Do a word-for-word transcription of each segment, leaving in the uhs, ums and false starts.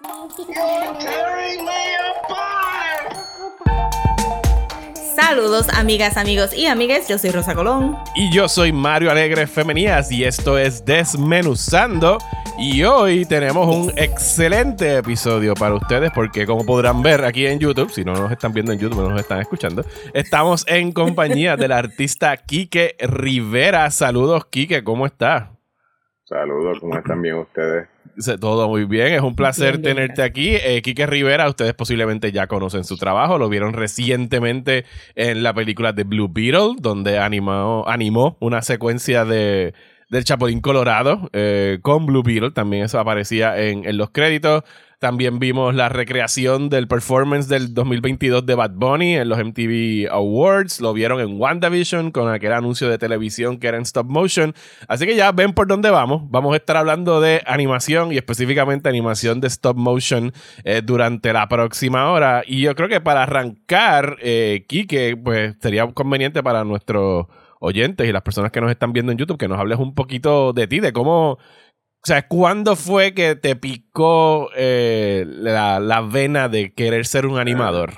You're tearing me apart. Saludos amigas, amigos y amigues, yo soy Rosa Colón. Y yo soy Mario Alegre Femenías y esto es Desmenuzando. Y hoy tenemos un excelente episodio para ustedes porque como podrán ver aquí en YouTube, si no nos están viendo en YouTube, no nos están escuchando, estamos en compañía del artista Quique Rivera. Saludos, Quique, ¿cómo estás? Saludos, ¿cómo están bien ustedes? Todo muy bien, es un placer Bien, bien, tenerte aquí. Eh, Quique Rivera, ustedes posiblemente ya conocen su trabajo, lo vieron recientemente en la película de Blue Beetle, donde animó, animó una secuencia de, del Chapulín Colorado eh, con Blue Beetle, también eso aparecía en, en los créditos. También vimos la recreación del performance del dos mil veintidós de Bad Bunny en los M T V Awards. Lo vieron en WandaVision con aquel anuncio de televisión que era en stop motion. Así que ya ven por dónde vamos. Vamos a estar hablando de animación y específicamente animación de stop motion eh, durante la próxima hora. Y yo creo que para arrancar, eh, Quique, pues sería conveniente para nuestros oyentes y las personas que nos están viendo en YouTube que nos hables un poquito de ti, de cómo... O sea, ¿cuándo fue que te picó eh, la, la vena de querer ser un animador?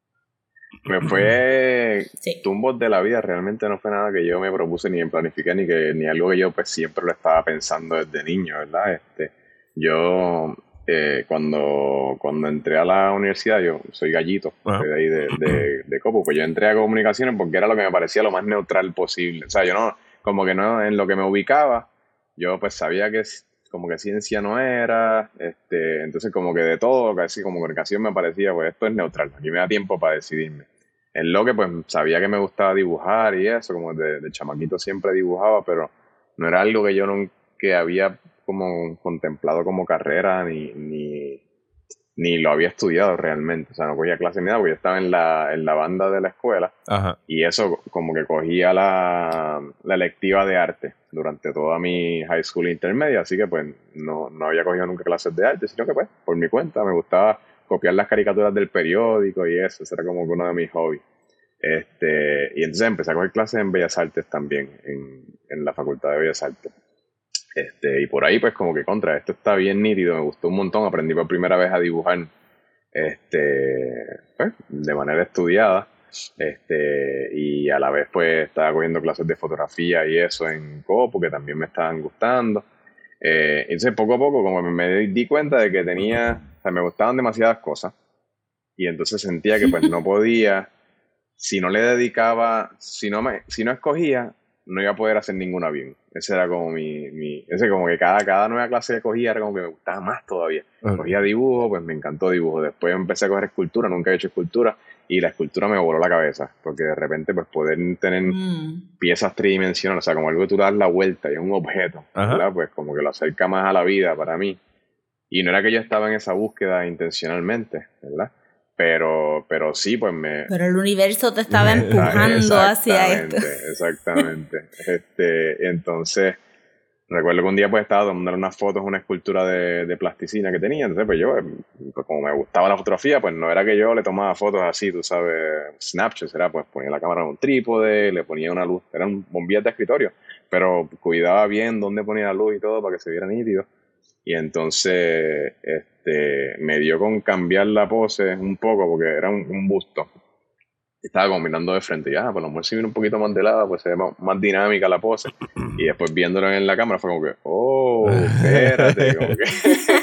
Me fue Sí. tumbos de la vida, realmente no fue nada que yo me propuse ni planifiqué ni que ni algo que yo pues siempre lo estaba pensando desde niño, ¿verdad? Este, yo eh, cuando, cuando entré a la universidad, yo soy gallito, Ajá. soy de ahí de, de, de Copo, pues yo entré a comunicaciones porque era lo que me parecía lo más neutral posible. O sea, yo no, como que no, en lo que me ubicaba, yo pues sabía que como que ciencia no era, este, entonces como que de todo, casi como comunicación me parecía, pues esto es neutral, aquí me da tiempo para decidirme. En lo que pues sabía que me gustaba dibujar y eso, como de, de chamaquito siempre dibujaba, pero no era algo que yo nunca que había como contemplado como carrera ni, ni, ni lo había estudiado realmente, o sea, no cogía clase ni nada, porque yo estaba en la, en la banda de la escuela. Ajá. Y eso como que cogía la, la electiva de arte durante toda mi high school intermedia, así que pues no, no había cogido nunca clases de arte, sino que pues por mi cuenta me gustaba copiar las caricaturas del periódico y eso, eso era como uno de mis hobbies. Este, y entonces empecé a coger clases en Bellas Artes también, en, en la Facultad de Bellas Artes. Este, y por ahí pues como que contra, esto está bien nítido, me gustó un montón, aprendí por primera vez a dibujar este, pues, de manera estudiada. Este, y a la vez pues estaba cogiendo clases de fotografía y eso en Copo que también me estaban gustando. Eh, entonces poco a poco como me di cuenta de que tenía, o sea, me gustaban demasiadas cosas y entonces sentía que pues no podía, si no le dedicaba, si no me, si no escogía, no iba a poder hacer ninguna bien. Ese era como mi, mi ese como que cada, cada nueva clase que cogía era como que me gustaba más todavía. Okay. Cogía dibujo, pues me encantó dibujo. Después empecé a coger escultura, nunca he hecho escultura y la escultura me voló la cabeza, porque de repente pues poder tener Mm. piezas tridimensionales, o sea, como algo que tú das la vuelta y es un objeto, Ajá. ¿verdad? Pues como que lo acerca más a la vida para mí. Y no era que yo estaba en esa búsqueda intencionalmente, ¿verdad? Pero, pero sí, pues me... Pero el universo te estaba empujando hacia esto. Exactamente, exactamente. Este, entonces, recuerdo que un día pues estaba tomando unas fotos, una escultura de, de plasticina que tenía, entonces pues yo, pues, como me gustaba la fotografía, pues no era que yo le tomaba fotos así, tú sabes, snapshots, era pues ponía la cámara en un trípode, le ponía una luz, eran bombillas de escritorio, pero cuidaba bien dónde ponía la luz y todo para que se viera nítido. Y entonces este, me dio con cambiar la pose un poco porque era un, un busto. Estaba como mirando de frente y ah, pues a lo mejor si viene un poquito más de lado, pues se ve más, más dinámica la pose. Y después viéndolo en la cámara fue como que, oh, espérate, como que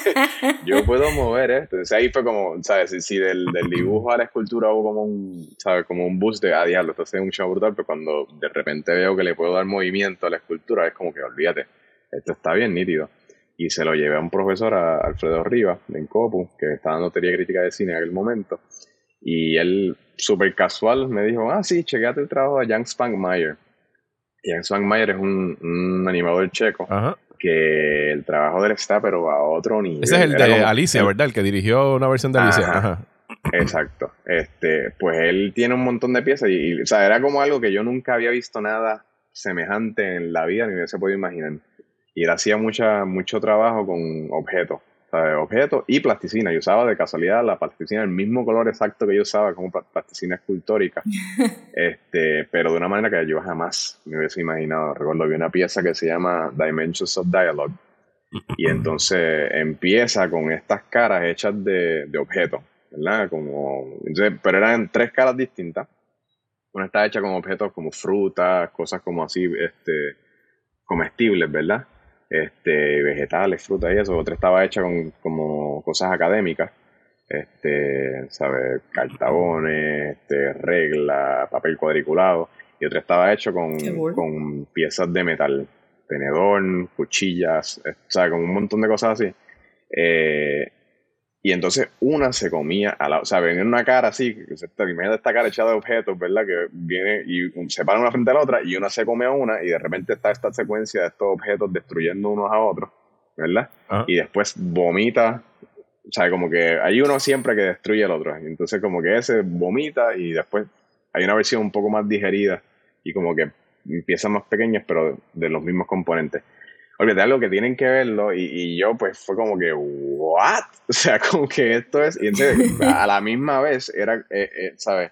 yo puedo mover esto. Entonces ahí fue como, ¿sabes? Si, si del, del dibujo a la escultura hubo como un, ¿sabes? Como un boost de, ah, diablo, esto hace un show brutal, pero cuando de repente veo que le puedo dar movimiento a la escultura, es como que, olvídate, esto está bien nítido. Y se lo llevé a un profesor, a Alfredo Rivas, en Copu, que estaba dando teoría crítica de cine en aquel momento. Y él, súper casual, me dijo, ah, sí, chequéate el trabajo de Jan Spankmajer. Jan Spankmajer es un, un animador checo. Ajá. Que el trabajo de él está, pero a otro nivel. Ese es el Era de como, Alicia, él, ¿verdad? El que dirigió una versión de Alicia. Ajá. Ajá. Exacto. Este, pues él tiene un montón de piezas y, y, o sea, era como algo que yo nunca había visto nada semejante en la vida ni me hubiese podido imaginar. Y él hacía mucha, mucho trabajo con objetos, ¿sabes? Objetos y plasticina. Yo usaba de casualidad la plasticina, el mismo color exacto que yo usaba como plasticina escultórica, este, pero de una manera que yo jamás me hubiese imaginado. Recuerdo que vi una pieza que se llama Dimensions of Dialogue, Y entonces empieza con estas caras hechas de, de objetos, ¿verdad? Como, entonces, pero eran tres caras distintas. Una está hecha con objetos como frutas, cosas como así, este, comestibles, ¿verdad? Este, vegetales, frutas y eso. Otra estaba hecha con como cosas académicas, este, ¿sabes? Cartabones, este, regla, papel cuadriculado. Y otra estaba hecho con, con piezas de metal, tenedor, cuchillas, o sea, con un montón de cosas así. Eh, y entonces una se comía, a la, o sea, venía una cara así, imagínate esta cara echada de objetos, ¿verdad? Que viene y se paran una frente a la otra y una se come a una y de repente está esta secuencia de estos objetos destruyendo unos a otros, ¿verdad? Uh-huh. Y después vomita, o sea, como que hay uno siempre que destruye al otro. Entonces como que ese vomita y después hay una versión un poco más digerida y como que piezas más pequeñas pero de los mismos componentes. Olvídate, algo que tienen que verlo y, y yo pues fue como que ¿what? O sea, como que esto es... Y entonces a la misma vez era, eh, eh, ¿sabes?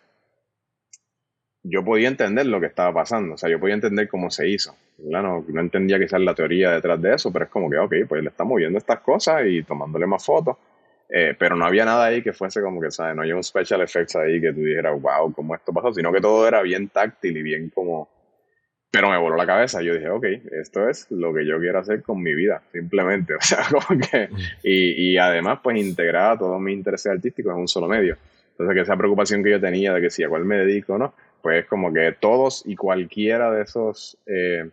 Yo podía entender lo que estaba pasando, o sea, yo podía entender cómo se hizo, ¿verdad? No, no entendía quizás la teoría detrás de eso, pero es como que, ok, pues le estamos viendo estas cosas y tomándole más fotos, eh, pero no había nada ahí que fuese como que, ¿sabes? No había un special effects ahí que tú dijeras, wow, ¿cómo esto pasó? Sino que todo era bien táctil y bien como... Pero me voló la cabeza. Yo dije, ok, esto es lo que yo quiero hacer con mi vida, simplemente. O sea, como que... Y, y además, pues, integraba todos mis intereses artísticos en un solo medio. Entonces, que esa preocupación que yo tenía de que si a cuál me dedico o no, pues como que todos y cualquiera de esos eh,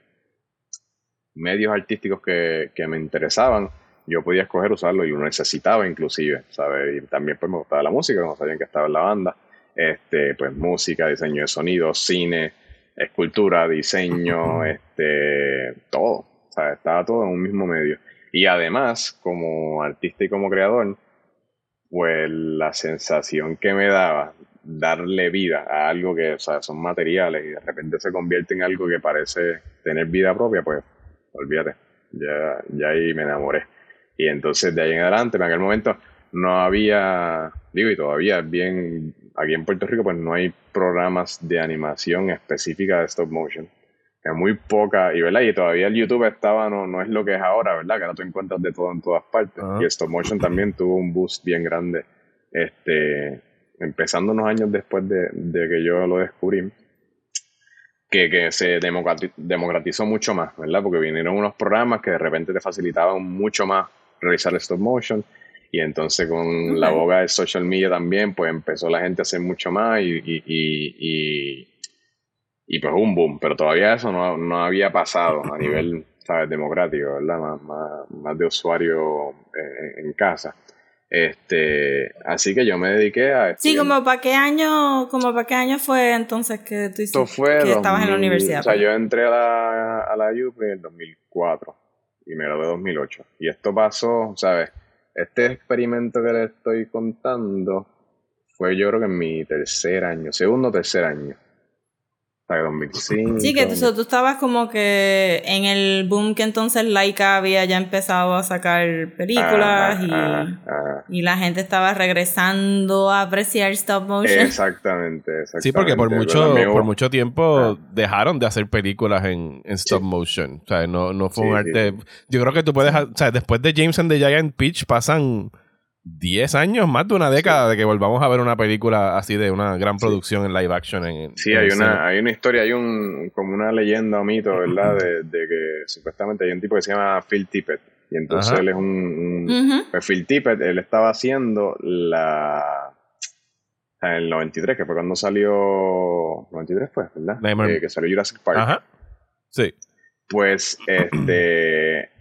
medios artísticos que, que me interesaban, yo podía escoger usarlo y lo necesitaba inclusive, ¿sabes? Y también, pues, me gustaba la música, como sabían que estaba en la banda. Este, pues, música, diseño de sonido, cine... escultura, diseño, este, todo, o sea, estaba todo en un mismo medio. Y además, como artista y como creador, pues la sensación que me daba darle vida a algo que, o sea, son materiales y de repente se convierte en algo que parece tener vida propia, pues, olvídate, ya, ya ahí me enamoré. Y entonces de ahí en adelante, en aquel momento, no había, digo, y todavía es bien, aquí en Puerto Rico pues no hay programas de animación específica de stop motion. Es muy poca, y verdad, y todavía el YouTube estaba, no, no es lo que es ahora, ¿verdad? Que ahora tú encuentras de todo en todas partes. Uh-huh. Y el stop motion también tuvo un boost bien grande, este, empezando unos años después de, de que yo lo descubrí, que, que se democratizó mucho más, ¿verdad? Porque vinieron unos programas que de repente te facilitaban mucho más realizar el stop motion. Y entonces con okay. la boga de social media también, pues empezó la gente a hacer mucho más y, y, y, y, y pues un boom. Pero todavía eso no, no había pasado a nivel, ¿sabes? Democrático, ¿verdad? Más, más, más de usuario en, en casa. Este, así que yo me dediqué a... Sí, como para qué año, como para qué año fue entonces que tú hiciste, fue que dos mil, estabas en la universidad. O sea, yo entré a la, a la U P en el dos mil cuatro y me gradué en dos mil ocho. Y esto pasó, ¿sabes? Este experimento que le estoy contando fue yo creo que en mi tercer año, segundo o tercer año. O sea, dos mil cinco. Sí, que tú, tú estabas como que en el boom que entonces Laika había ya empezado a sacar películas ah, y, ah, ah. y la gente estaba regresando a apreciar stop motion. Exactamente, exactamente. Sí, porque por mucho, por mucho tiempo ah. dejaron de hacer películas en, en stop sí. motion. O sea, no, no fue sí, un arte... Sí. Yo creo que tú puedes... O sea, después de James and the Giant Peach pasan diez años, más de una década sí. de que volvamos a ver una película así de una gran sí. producción en live action. En, sí, en hay una, hay una historia, hay un como una leyenda o mito, ¿verdad? De, de que supuestamente hay un tipo que se llama Phil Tippett. Y entonces Ajá. él es un... un uh-huh. Pues Phil Tippett, él estaba haciendo la... En el noventa y tres, que fue cuando salió... noventa y tres fue, ¿verdad? Eh, que salió Jurassic Park. Ajá. Sí. Pues, este... eh,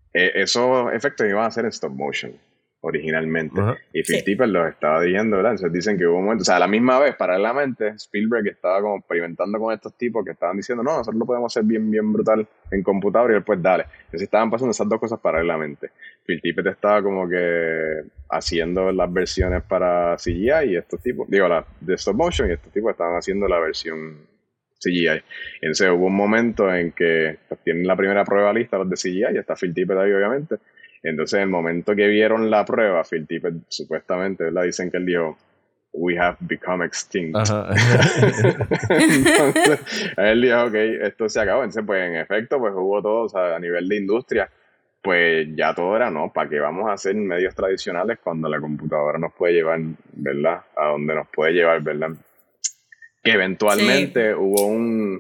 esos efectos iban a ser en stop motion originalmente. Uh-huh. Y Phil sí. Tippett los estaba diciendo, ¿verdad? Entonces dicen que hubo un momento, o sea, a la misma vez, paralelamente, Spielberg estaba como experimentando con estos tipos que estaban diciendo, no, nosotros lo podemos hacer bien, bien brutal en computador y después dale. Entonces estaban pasando esas dos cosas paralelamente. Phil Tippett estaba como que haciendo las versiones para C G I y estos tipos, digo, la de stop motion y estos tipos estaban haciendo la versión C G I. Entonces hubo un momento en que pues, tienen la primera prueba lista los de C G I y está Phil Tippett ahí obviamente. Entonces, en el momento que vieron la prueba, Phil Tippett supuestamente, ¿verdad? Dicen que él dijo, we have become extinct. Entonces, él dijo, ok, esto se acabó. Entonces, pues, en efecto, pues hubo todo, o sea, a nivel de industria, pues ya todo era, no, ¿para qué vamos a hacer medios tradicionales cuando la computadora nos puede llevar, ¿verdad? A donde nos puede llevar, ¿verdad? Que eventualmente sí. hubo un...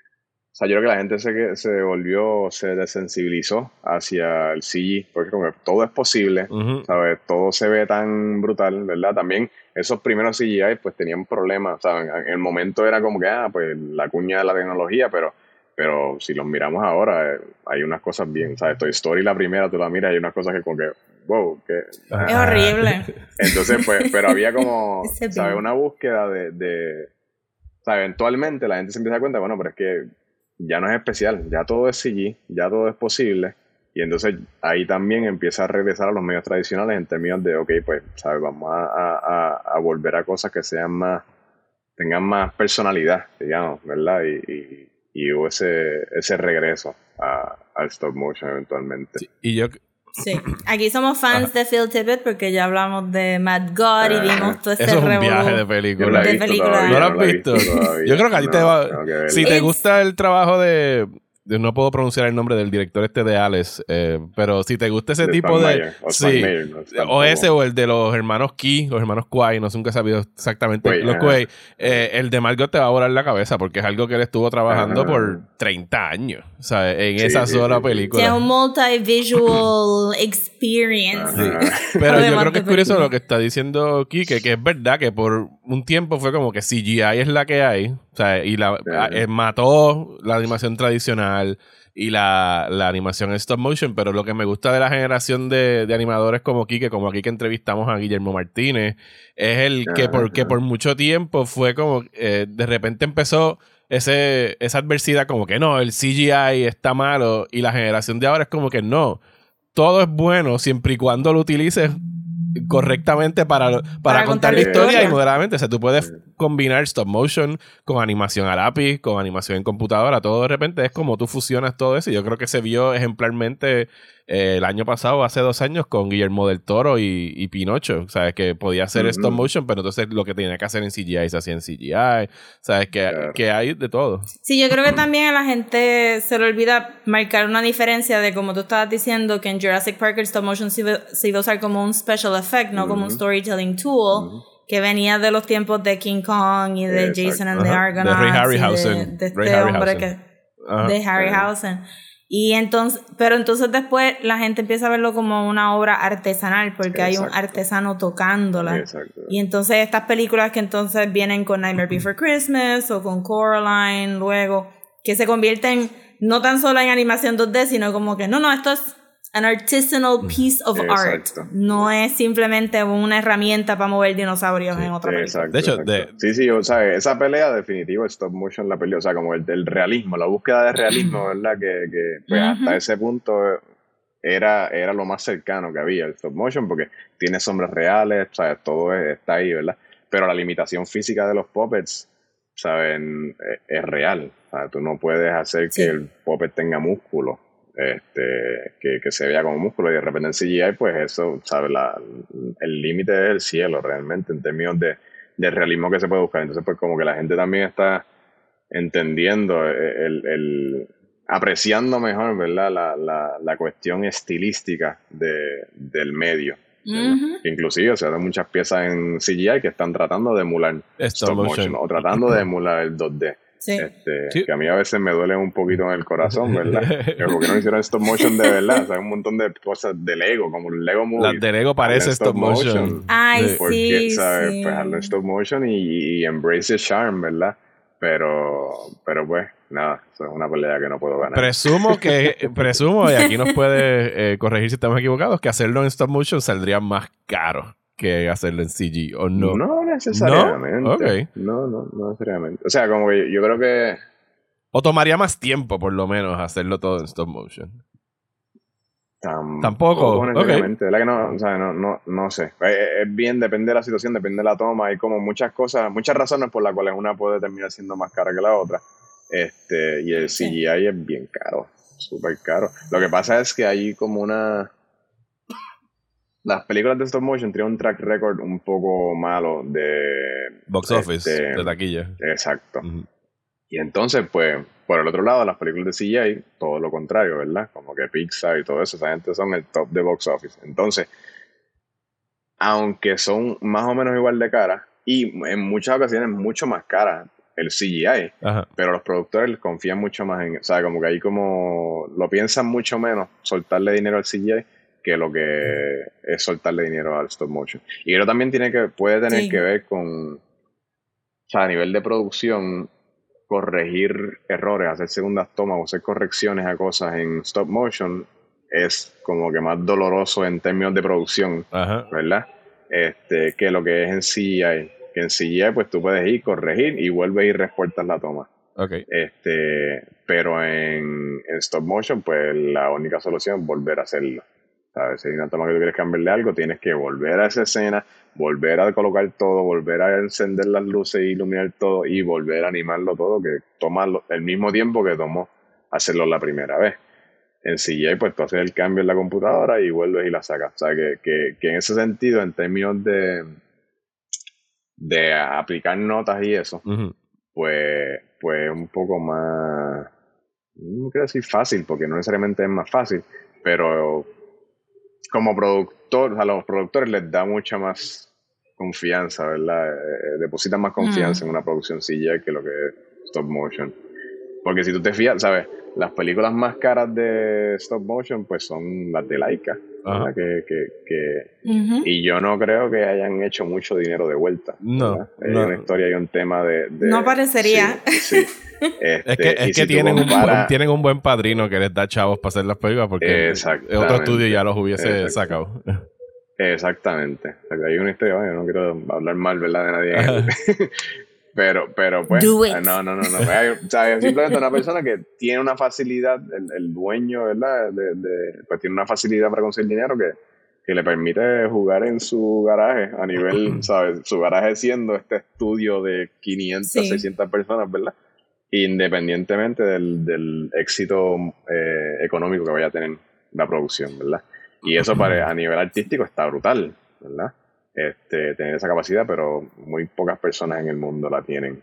O sea, yo creo que la gente se, se volvió, se desensibilizó hacia el C G, porque como que todo es posible, uh-huh. ¿sabes? Todo se ve tan brutal, ¿verdad? También esos primeros C G I pues tenían problemas, ¿saben? En el momento era como que, ah, pues la cuña de la tecnología, pero, pero si los miramos ahora, eh, hay unas cosas bien, ¿sabes? Toy Story la primera, tú la miras, hay unas cosas que como que, wow, que... Es ah. horrible. Entonces, pues, pero había como, ¿sabes? Una búsqueda de, de... O sea, eventualmente la gente se empieza a dar cuenta, bueno, pero es que ya no es especial, ya todo es C G, ya todo es posible, y entonces ahí también empieza a regresar a los medios tradicionales en términos de, ok, pues, ¿sabes? Vamos a, a, a volver a cosas que sean más, tengan más personalidad, digamos, ¿verdad? Y, y, y hubo ese, ese regreso a, al stop motion eventualmente. Sí, y yo... Sí, aquí somos fans Ajá. de Phil Tippett porque ya hablamos de Mad God y vimos todo este Eso es un revolú viaje de película. De película. ¿No lo has visto? Yo creo que a ti no, te va... Si te gusta el trabajo de... No puedo pronunciar el nombre del director este de Alice, eh, pero si te gusta ese de tipo de... Mayer, o sí, Mayer, no, o ese o el de los hermanos Key, los hermanos Quay, no sé, nunca he sabido exactamente. Quay, los Quay, eh, el de Margot te va a volar la cabeza porque es algo que él estuvo trabajando ajá. por treinta años, o sea, en sí, esa sí, sola sí, película. Es un multi-visual experience. Sí. Pero yo creo que es curioso lo que está diciendo Kike, que es verdad que por un tiempo fue como que C G I es la que hay, o sea, y la, eh, mató la animación tradicional y la, la animación en stop motion, pero lo que me gusta de la generación de, de animadores como Kike, como aquí que entrevistamos a Guillermo Martínez, es el que por, que por mucho tiempo fue como, eh, de repente empezó ese, esa adversidad como que no, el C G I está malo, y la generación de ahora es como que no, todo es bueno siempre y cuando lo utilices correctamente para, para, para contar la historia, historia y moderadamente. O sea, tú puedes combinar stop motion con animación a lápiz, con animación en computadora, todo de repente es como tú fusionas todo eso. Y yo creo que se vio ejemplarmente eh, el año pasado, hace dos años, con Guillermo del Toro y, y Pinocho. Sabes que podía hacer uh-huh. stop motion, pero entonces lo que tenía que hacer en C G I se hacía en C G I. Sabes que, claro. que hay de todo. Sí, yo creo que también a la gente se le olvida marcar una diferencia de, como tú estabas diciendo, que en Jurassic Park el stop motion se iba, se iba a usar como un special effect, no uh-huh. como un storytelling tool, uh-huh. que venía de los tiempos de King Kong y de Exacto. Jason and uh-huh. the Argonauts. De Ray Harryhausen. De, de este Ray hombre que... Uh-huh. De Harryhausen. Y entonces, pero entonces después la gente empieza a verlo como una obra artesanal porque Exacto. hay un artesano tocándola. Exacto. Y entonces estas películas que entonces vienen con Nightmare Before Christmas o con Coraline luego, que se convierten no tan solo en animación dos D, sino como que no, no, esto es an artisanal piece of Exacto. art. No es simplemente una herramienta para mover dinosaurios sí, en otra película. Exacto, de hecho, exacto. de... sí, sí, o sea, esa pelea definitivo stop motion la pelea, o sea, como el del realismo, la búsqueda de realismo, ¿verdad? Que, que pues, uh-huh. hasta ese punto era, era lo más cercano que había el stop motion, porque tiene sombras reales, ¿sabes? Todo es, está ahí, ¿verdad? Pero la limitación física de los puppets, ¿saben? Es, es real. O sea, tú no puedes hacer sí. que el puppet tenga músculo. Este, que, que se vea como músculo, y de repente en C G I pues eso, ¿sabes? La, el límite es el cielo realmente en términos de, de realismo que se puede buscar. Entonces pues como que la gente también está entendiendo el, el apreciando mejor, ¿verdad? La, la, la cuestión estilística de, del medio. Uh-huh. Inclusive, o sea, hay muchas piezas en C G I que están tratando de emular stop, stop motion, motion o tratando de emular el dos D. Sí. Este, sí. Que a mí a veces me duele un poquito en el corazón, ¿verdad? Porque no hicieron stop motion de verdad, o sea, un montón de cosas de Lego, como el Lego Movie. Las de Lego parece stop, stop motion. motion. Ay, porque, sí, ¿sabes? sí. Pues hazlo en stop motion y, y embrace the charm, ¿verdad? Pero, pero pues, nada, eso es una pelea que no puedo ganar. Presumo que, presumo, y aquí nos puede eh, corregir si estamos equivocados, que hacerlo en stop motion saldría más caro que hacerlo en C G, ¿o no? No necesariamente. ¿No? Okay. No, no, no necesariamente. O sea, como que yo creo que... O tomaría más tiempo, por lo menos, hacerlo todo en stop motion. Tam- Tampoco. Necesariamente. Okay. ¿Verdad que no? O sea, no, no, no sé. Es, es bien, depende de la situación, depende de la toma. Hay como muchas cosas, muchas razones por las cuales una puede terminar siendo más cara que la otra. Este, y el C G I sí. es bien caro. Súper caro. Lo que pasa es que hay como una... Las películas de stop motion tienen un track record un poco malo de... Box este, office, de taquilla. Exacto. Uh-huh. Y entonces, pues, por el otro lado, las películas de C G I, todo lo contrario, ¿verdad? Como que Pixar y todo eso, esa gente son el top de box office. Entonces, aunque son más o menos igual de caras, y en muchas ocasiones mucho más caras el C G I, Ajá. pero los productores confían mucho más en, o sea, como que ahí como lo piensan mucho menos soltarle dinero al C G I que lo que es soltarle dinero al stop motion. Y eso también tiene que, puede tener Sí. que ver con, o sea, a nivel de producción, corregir errores, hacer segundas tomas o hacer correcciones a cosas en stop motion es como que más doloroso en términos de producción, Ajá. ¿verdad? Este, que lo que es en C G I. Que en C G I pues tú puedes ir, corregir y vuelves y reportas la toma. Okay. Este, pero en, en stop motion pues la única solución es volver a hacerlo. ¿Sabes? Si hay una toma que tú quieres cambiarle algo, tienes que volver a esa escena, volver a colocar todo, volver a encender las luces e iluminar todo y volver a animarlo todo, que toma el mismo tiempo que tomó hacerlo la primera vez. En C G I, pues tú haces el cambio en la computadora y vuelves y la sacas. O sea, que, que, que en ese sentido, en términos de, de aplicar notas y eso, Uh-huh. pues, pues un poco más, no quiero decir fácil, porque no necesariamente es más fácil, pero como productor, a los productores les da mucha más confianza, ¿verdad? Eh, depositan más confianza Mm. en una producción C G I que lo que es stop motion. Porque si tú te fijas, ¿sabes? Las películas más caras de stop motion pues son las de Laika, ¿verdad? Ajá. Que, que, que, Ujú. y yo no creo que hayan hecho mucho dinero de vuelta, No, ¿verdad? Hay no. una historia y un tema de... de No parecería. Sí, sí. Este, Es que, es y que si tú tienen, un comparas- buen, tienen un buen padrino que les da chavos para hacer las películas porque Exactamente. otro estudio ya los hubiese Exacto. sacado. Exactamente. O sea, que hay una historia, bueno, no quiero hablar mal, ¿verdad? De nadie. pero, pero pues, Do it. no, no, no, no. Hay, o sea, simplemente una persona que tiene una facilidad, el, el dueño, ¿verdad? De, de, pues tiene una facilidad para conseguir dinero que, que le permite jugar en su garaje a nivel, ¿sabes? Su garaje siendo este estudio de quinientas, Sí. seiscientas personas, ¿verdad? Independientemente del, del éxito eh, económico que vaya a tener la producción, ¿verdad? Y eso para, a nivel artístico está brutal, ¿verdad? Este, tener esa capacidad, pero muy pocas personas en el mundo la tienen,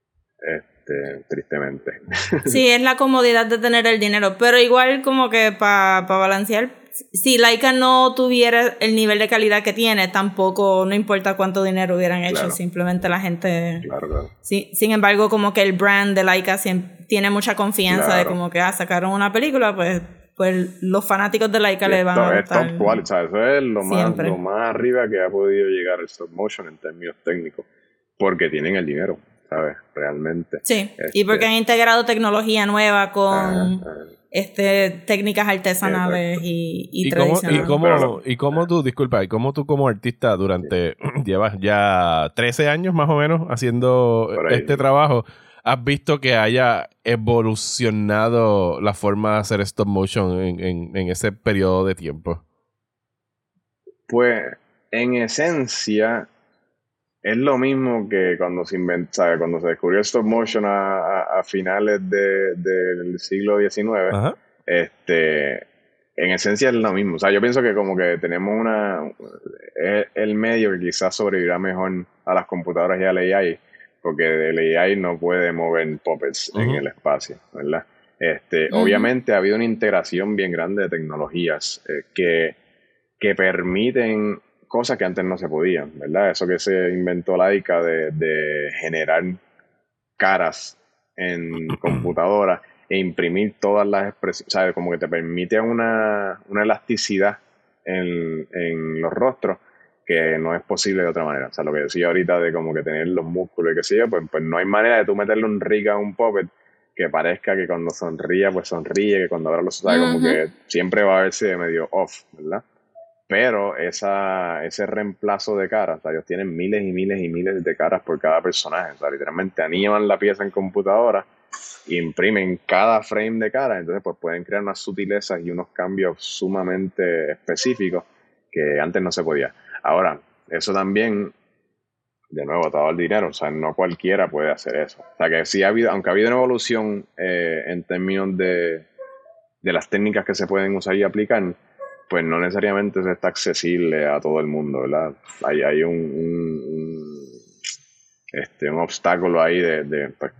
este, tristemente. Sí, es la comodidad de tener el dinero, pero igual como que para pa balancear, si Laika no tuviera el nivel de calidad que tiene, tampoco, no importa cuánto dinero hubieran hecho, Claro. simplemente la gente... Claro, claro. Sí, sin embargo, como que el brand de Laika siempre tiene mucha confianza Claro. de como que ah, sacaron una película, pues, pues los fanáticos de Laika Y le es, van to- a es top gustar. quality, ¿sabes? Eso es lo más, Siempre. lo más arriba que ha podido llegar el stop motion en términos técnicos, porque tienen el dinero, ¿sabes? Realmente. Sí, Este, y porque han integrado tecnología nueva con Ajá, ajá. este técnicas artesanales Exacto. y, y, ¿Y cómo, tradicionales. y, cómo, Pero lo- y cómo tú, disculpa, y cómo tú como artista durante, llevas ya trece años más o menos haciendo Por ahí. este trabajo, has visto que haya evolucionado la forma de hacer stop motion en, en, en ese periodo de tiempo? Pues, en esencia, es lo mismo que cuando se inventó, ¿sabes? Cuando se descubrió el stop motion a, a, a finales de, del siglo diecinueve. Ajá. Este, en esencia es lo mismo. O sea, yo pienso que como que tenemos una... Es el medio que quizás sobrevivirá mejor a las computadoras y al A I, porque el A I no puede mover puppets en Ujú. el espacio, ¿verdad? Este, Ujú. Obviamente ha habido una integración bien grande de tecnologías eh, que, que permiten cosas que antes no se podían, ¿verdad? Eso que se inventó Laika de, de generar caras en computadora e imprimir todas las expresiones, ¿sabes? Como que te permite una, una elasticidad en, en los rostros que no es posible de otra manera. O sea, lo que decía ahorita de como que tener los músculos y qué sé yo, pues, pues no hay manera de tú meterle un rig a un puppet que parezca que cuando sonría, pues sonríe, que cuando abra los ojos, como Ujú. que siempre va a verse medio off, ¿verdad? Pero esa, ese reemplazo de caras, o sea, ellos tienen miles y miles y miles de caras por cada personaje. O sea, literalmente animan la pieza en computadora, imprimen cada frame de cara, entonces pues pueden crear unas sutilezas y unos cambios sumamente específicos que antes no se podía. Ahora, eso también, de nuevo, todo el dinero, o sea, no cualquiera puede hacer eso. O sea, que sí ha habido, aunque ha habido una evolución eh, en términos de, de las técnicas que se pueden usar y aplicar, pues no necesariamente se está accesible a todo el mundo, ¿verdad? Hay, hay un, un, un, este, un obstáculo ahí de, de pues,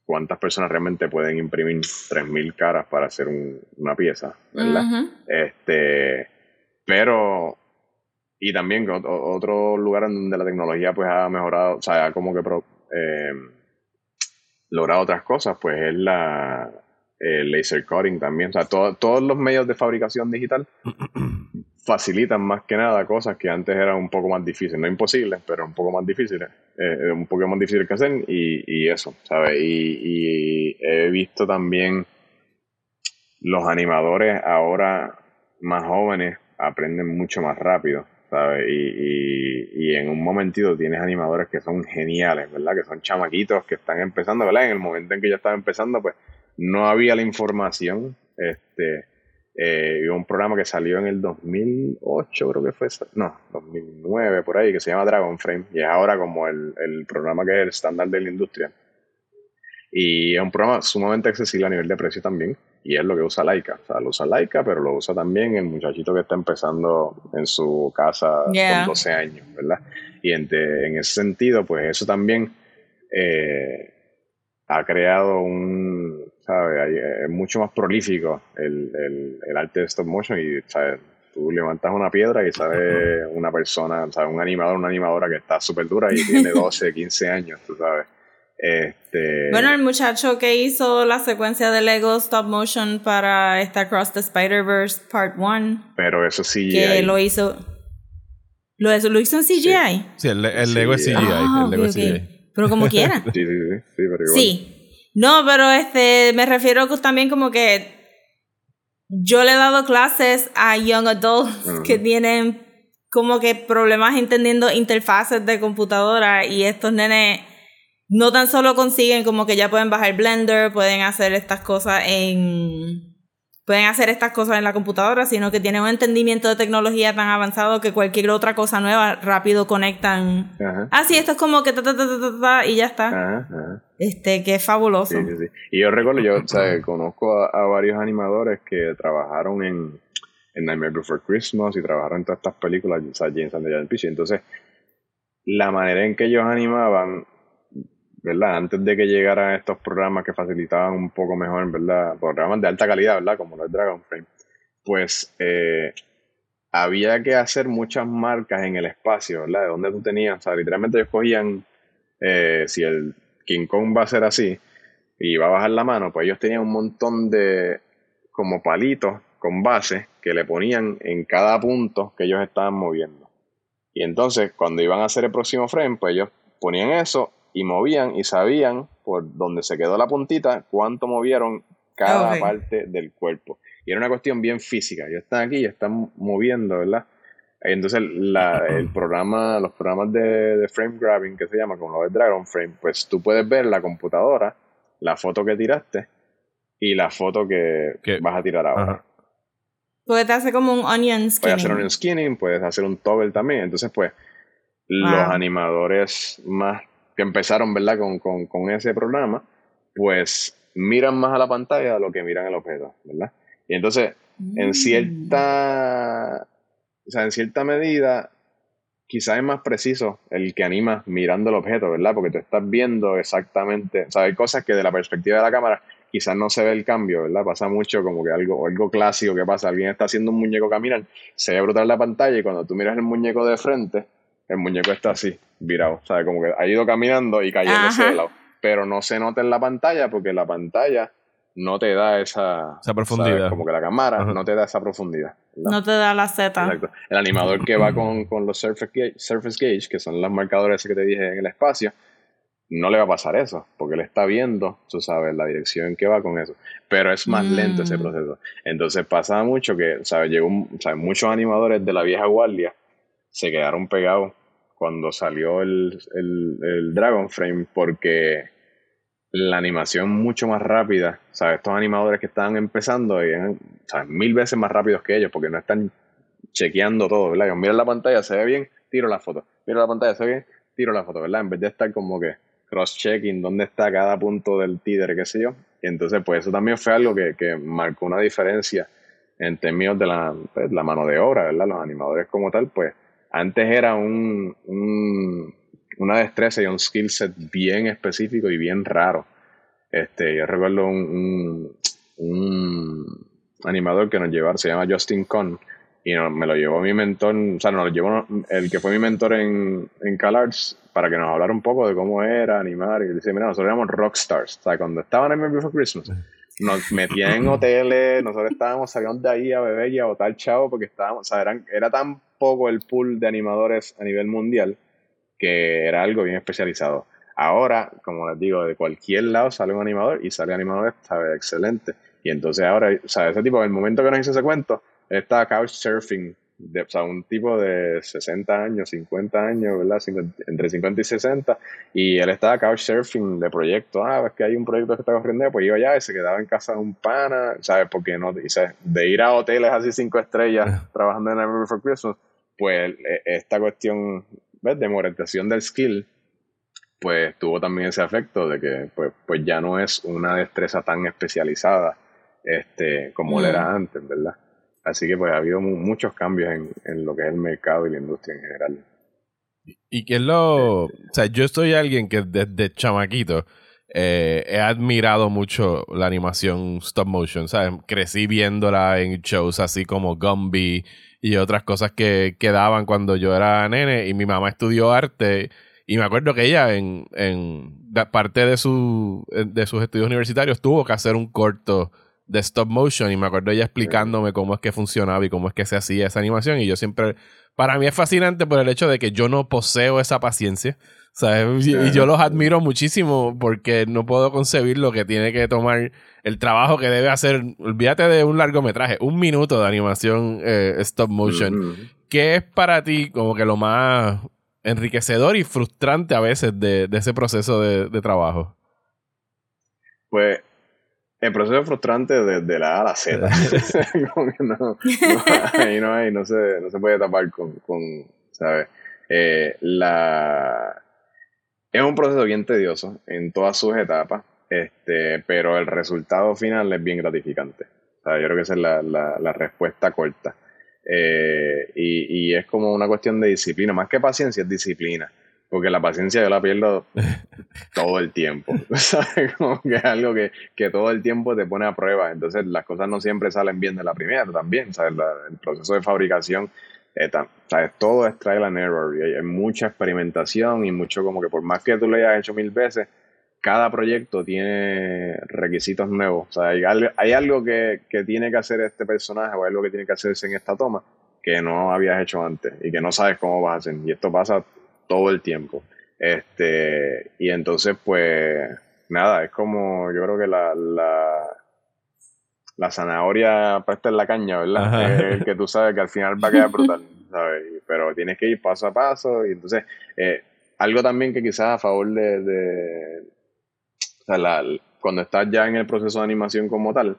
cuántas personas realmente pueden imprimir tres mil caras para hacer un, una pieza, ¿verdad? Uh-huh. Este, pero, y también otro lugar en donde la tecnología pues ha mejorado, o sea, ha como que pro, eh, logrado otras cosas, pues es la el laser cutting también. O sea, to, todos los medios de fabricación digital facilitan más que nada cosas que antes eran un poco más difíciles, no imposibles, pero un poco más difíciles, eh, un poco más difíciles que hacer y, y eso, ¿sabes? Y, y he visto también los animadores ahora más jóvenes aprenden mucho más rápido, ¿sabes? Y, y, y en un momentito tienes animadores que son geniales, ¿verdad? Que son chamaquitos que están empezando, ¿verdad? En el momento en que yo estaba empezando, pues no había la información, este... Eh, un programa que salió en el dos mil ocho, creo que fue, no, dos mil nueve, por ahí, que se llama Dragon Frame, y es ahora como el, el programa que es el estándar de la industria. Y es un programa sumamente accesible a nivel de precio también, y es lo que usa Laika. O sea, lo usa Laika, pero lo usa también el muchachito que está empezando en su casa yeah. con doce años, ¿verdad? Y en, de, en ese sentido, pues eso también eh, ha creado un, ¿sabes? Es mucho más prolífico el, el, el arte de stop motion y, ¿sabes? Tú levantas una piedra y sabes una persona, ¿sabes? Un animador, una animadora que está súper dura y tiene doce, quince años, tú sabes. Este... Bueno, el muchacho que hizo la secuencia de Lego stop motion para esta Across the Spider-Verse Part uno. Pero eso sí. Que lo hizo. ¿Lo, lo hizo en C G I? Sí, sí el, el Lego es C G I. Ah, el Lego okay, es C G I. Okay. Pero como quiera. sí, sí, sí, sí, pero igual. Sí. No, pero este, me refiero también como que yo le he dado clases a young adults uh-huh. que tienen como que problemas entendiendo interfaces de computadora y estos nenes no tan solo consiguen como que ya pueden bajar Blender, pueden hacer estas cosas en pueden hacer estas cosas en la computadora, sino que tienen un entendimiento de tecnología tan avanzado que cualquier otra cosa nueva rápido conectan. Ajá. Ah, sí, esto es como que ta ta ta ta ta, ta y ya está. Ajá, ajá. Este, que es fabuloso. Sí, sí, sí. Y yo recuerdo, yo, o sea, conozco a, a varios animadores que trabajaron en, en Nightmare Before Christmas y trabajaron en todas estas películas, o sea, James and the Giant Peach. Entonces, la manera en que ellos animaban, ¿verdad? Antes de que llegaran estos programas que facilitaban un poco mejor, ¿verdad? Programas de alta calidad, ¿verdad? Como los Dragon Frame. Pues eh, había que hacer muchas marcas en el espacio, ¿verdad? De donde tú tenías, o sea, literalmente ellos cogían, eh, si el King Kong va a ser así y va a bajar la mano, pues ellos tenían un montón de como palitos con base que le ponían en cada punto que ellos estaban moviendo. Y entonces, cuando iban a hacer el próximo frame, pues ellos ponían eso y movían y sabían por donde se quedó la puntita cuánto movieron cada okay. parte del cuerpo. Y era una cuestión bien física. Ellos están aquí y están moviendo, ¿verdad? Entonces la, el programa, los programas de, de frame grabbing que se llama, como lo de Dragon Frame, pues tú puedes ver la computadora, la foto que tiraste y la foto que ¿Qué? vas a tirar ahora. Ajá. Puedes hacer como un onion skinning. Puedes hacer un onion skinning, puedes hacer un toggle también. Entonces, pues, wow. los animadores más que empezaron, ¿verdad? Con, con, con ese programa, pues miran más a la pantalla de lo que miran el objeto, ¿verdad? Y entonces, mm. en cierta, o sea, en cierta medida, quizás es más preciso el que anima mirando el objeto, ¿verdad? Porque tú estás viendo exactamente, o sea, hay cosas que de la perspectiva de la cámara quizás no se ve el cambio, ¿verdad? Pasa mucho como que algo, algo clásico que pasa, alguien está haciendo un muñeco caminar, se ve brutal la pantalla y cuando tú miras el muñeco de frente, el muñeco está así, virado, o sea, como que ha ido caminando y cayéndose de lado. Pero no se nota en la pantalla porque la pantalla no te da esa, esa profundidad. ¿sabes? Como que la cámara Ajá. no te da esa profundidad, ¿verdad? No te da la Z. Exacto. El animador que va con, con los surface gauge, surface gauge, que son los marcadores que te dije en el espacio, no le va a pasar eso, porque él está viendo, tú sabes, la dirección en que va con eso. Pero es más mm. lento ese proceso. Entonces pasaba mucho que, ¿sabes? Llegó, ¿sabes? Muchos animadores de la vieja guardia se quedaron pegados cuando salió el, el, el Dragon Frame porque la animación mucho más rápida, ¿sabes? Estos animadores que estaban empezando, ¿sabes? Mil veces más rápidos que ellos porque no están chequeando todo, ¿verdad? Yo miro la pantalla, se ve bien, tiro la foto. Miro la pantalla, se ve bien, tiro la foto, ¿verdad? En vez de estar como que cross-checking dónde está cada punto del títere, qué sé yo. Y entonces, pues eso también fue algo que, que marcó una diferencia en términos de la, pues, la mano de obra, ¿verdad? Los animadores como tal, pues antes era un, un, una destreza y un skill set bien específico y bien raro. Este, yo recuerdo un, un, un animador que nos llevaba, se llama Justin Conn, y no, me lo llevó mi mentor, o sea, nos lo llevó el que fue mi mentor en, en CalArts para que nos hablara un poco de cómo era animar. Y dice, mira, nosotros éramos rockstars. O sea, cuando estaban en Nightmare Before Christmas, nos metían en hoteles, nosotros estábamos, salíamos de ahí a beber y a botar chavo porque estábamos, o sea, eran, era tan poco el pool de animadores a nivel mundial que era algo bien especializado. Ahora, como les digo, de cualquier lado sale un animador y sale animador, sabe, excelente. Y entonces ahora, o sea, ese tipo, en el momento que nos hizo ese cuento, está couchsurfing, de, o sea, un tipo de sesenta años, cincuenta años, ¿verdad? Entre cincuenta y sesenta, y él estaba couchsurfing de proyecto. Ah, es que hay un proyecto que está corriendo, pues iba allá y se quedaba en casa de un pana, ¿sabes? Porque no, dice, de ir a hoteles así cinco estrellas trabajando en Nightmare Before Christmas, pues esta cuestión, ¿ves? De monetización del skill, pues tuvo también ese efecto de que pues, pues ya no es una destreza tan especializada este, como mm. lo era antes, ¿verdad? Así que pues ha habido mu- muchos cambios en, en lo que es el mercado y la industria en general. Y que es lo... Este, o sea, yo soy alguien que desde chamaquito eh, he admirado mucho la animación stop motion, ¿sabes? Crecí viéndola en shows así como Gumby y otras cosas que, que daban cuando yo era nene, y mi mamá estudió arte, y me acuerdo que ella en, en parte de, su, de sus estudios universitarios tuvo que hacer un corto de stop motion, y me acuerdo ella explicándome cómo es que funcionaba y cómo es que se hacía esa animación, y yo siempre, para mí es fascinante por el hecho de que yo no poseo esa paciencia, ¿sabes? Y, y yo los admiro muchísimo porque no puedo concebir lo que tiene que tomar, el trabajo que debe hacer. Olvídate de un largometraje, un minuto de animación eh, stop motion. Uh-huh. ¿Qué es para ti como que lo más enriquecedor y frustrante a veces de, de ese proceso de, de trabajo? Pues el proceso es frustrante desde la A a la Z. Como que no, no, ahí no hay, no se, no se puede tapar con, con ¿sabes? Eh, la... Es un proceso bien tedioso en todas sus etapas, este, pero el resultado final es bien gratificante. O sea, yo creo que esa es la, la, la respuesta corta. Eh, y, y es como una cuestión de disciplina, más que paciencia, es disciplina. Porque la paciencia yo la pierdo todo el tiempo, ¿sabes? Como que es algo que, que todo el tiempo te pone a prueba. Entonces las cosas no siempre salen bien de la primera también, ¿sabes? La, el proceso de fabricación, eh, tam, ¿sabes? Todo es trial and error. Y hay, hay mucha experimentación y mucho como que por más que tú lo hayas hecho mil veces, cada proyecto tiene requisitos nuevos. O sea, hay, hay algo que, que tiene que hacer este personaje o algo que tiene que hacerse en esta toma que no habías hecho antes y que no sabes cómo vas a hacer. Y esto pasa todo el tiempo. Este, y entonces, pues, nada, es como, yo creo que la, la, la zanahoria puesta en la caña, ¿verdad? Ajá. Es el que tú sabes que al final va a quedar brutal, ¿sabes? Pero tienes que ir paso a paso. Y entonces, eh, algo también que quizás a favor de, de o sea, la, cuando estás ya en el proceso de animación como tal,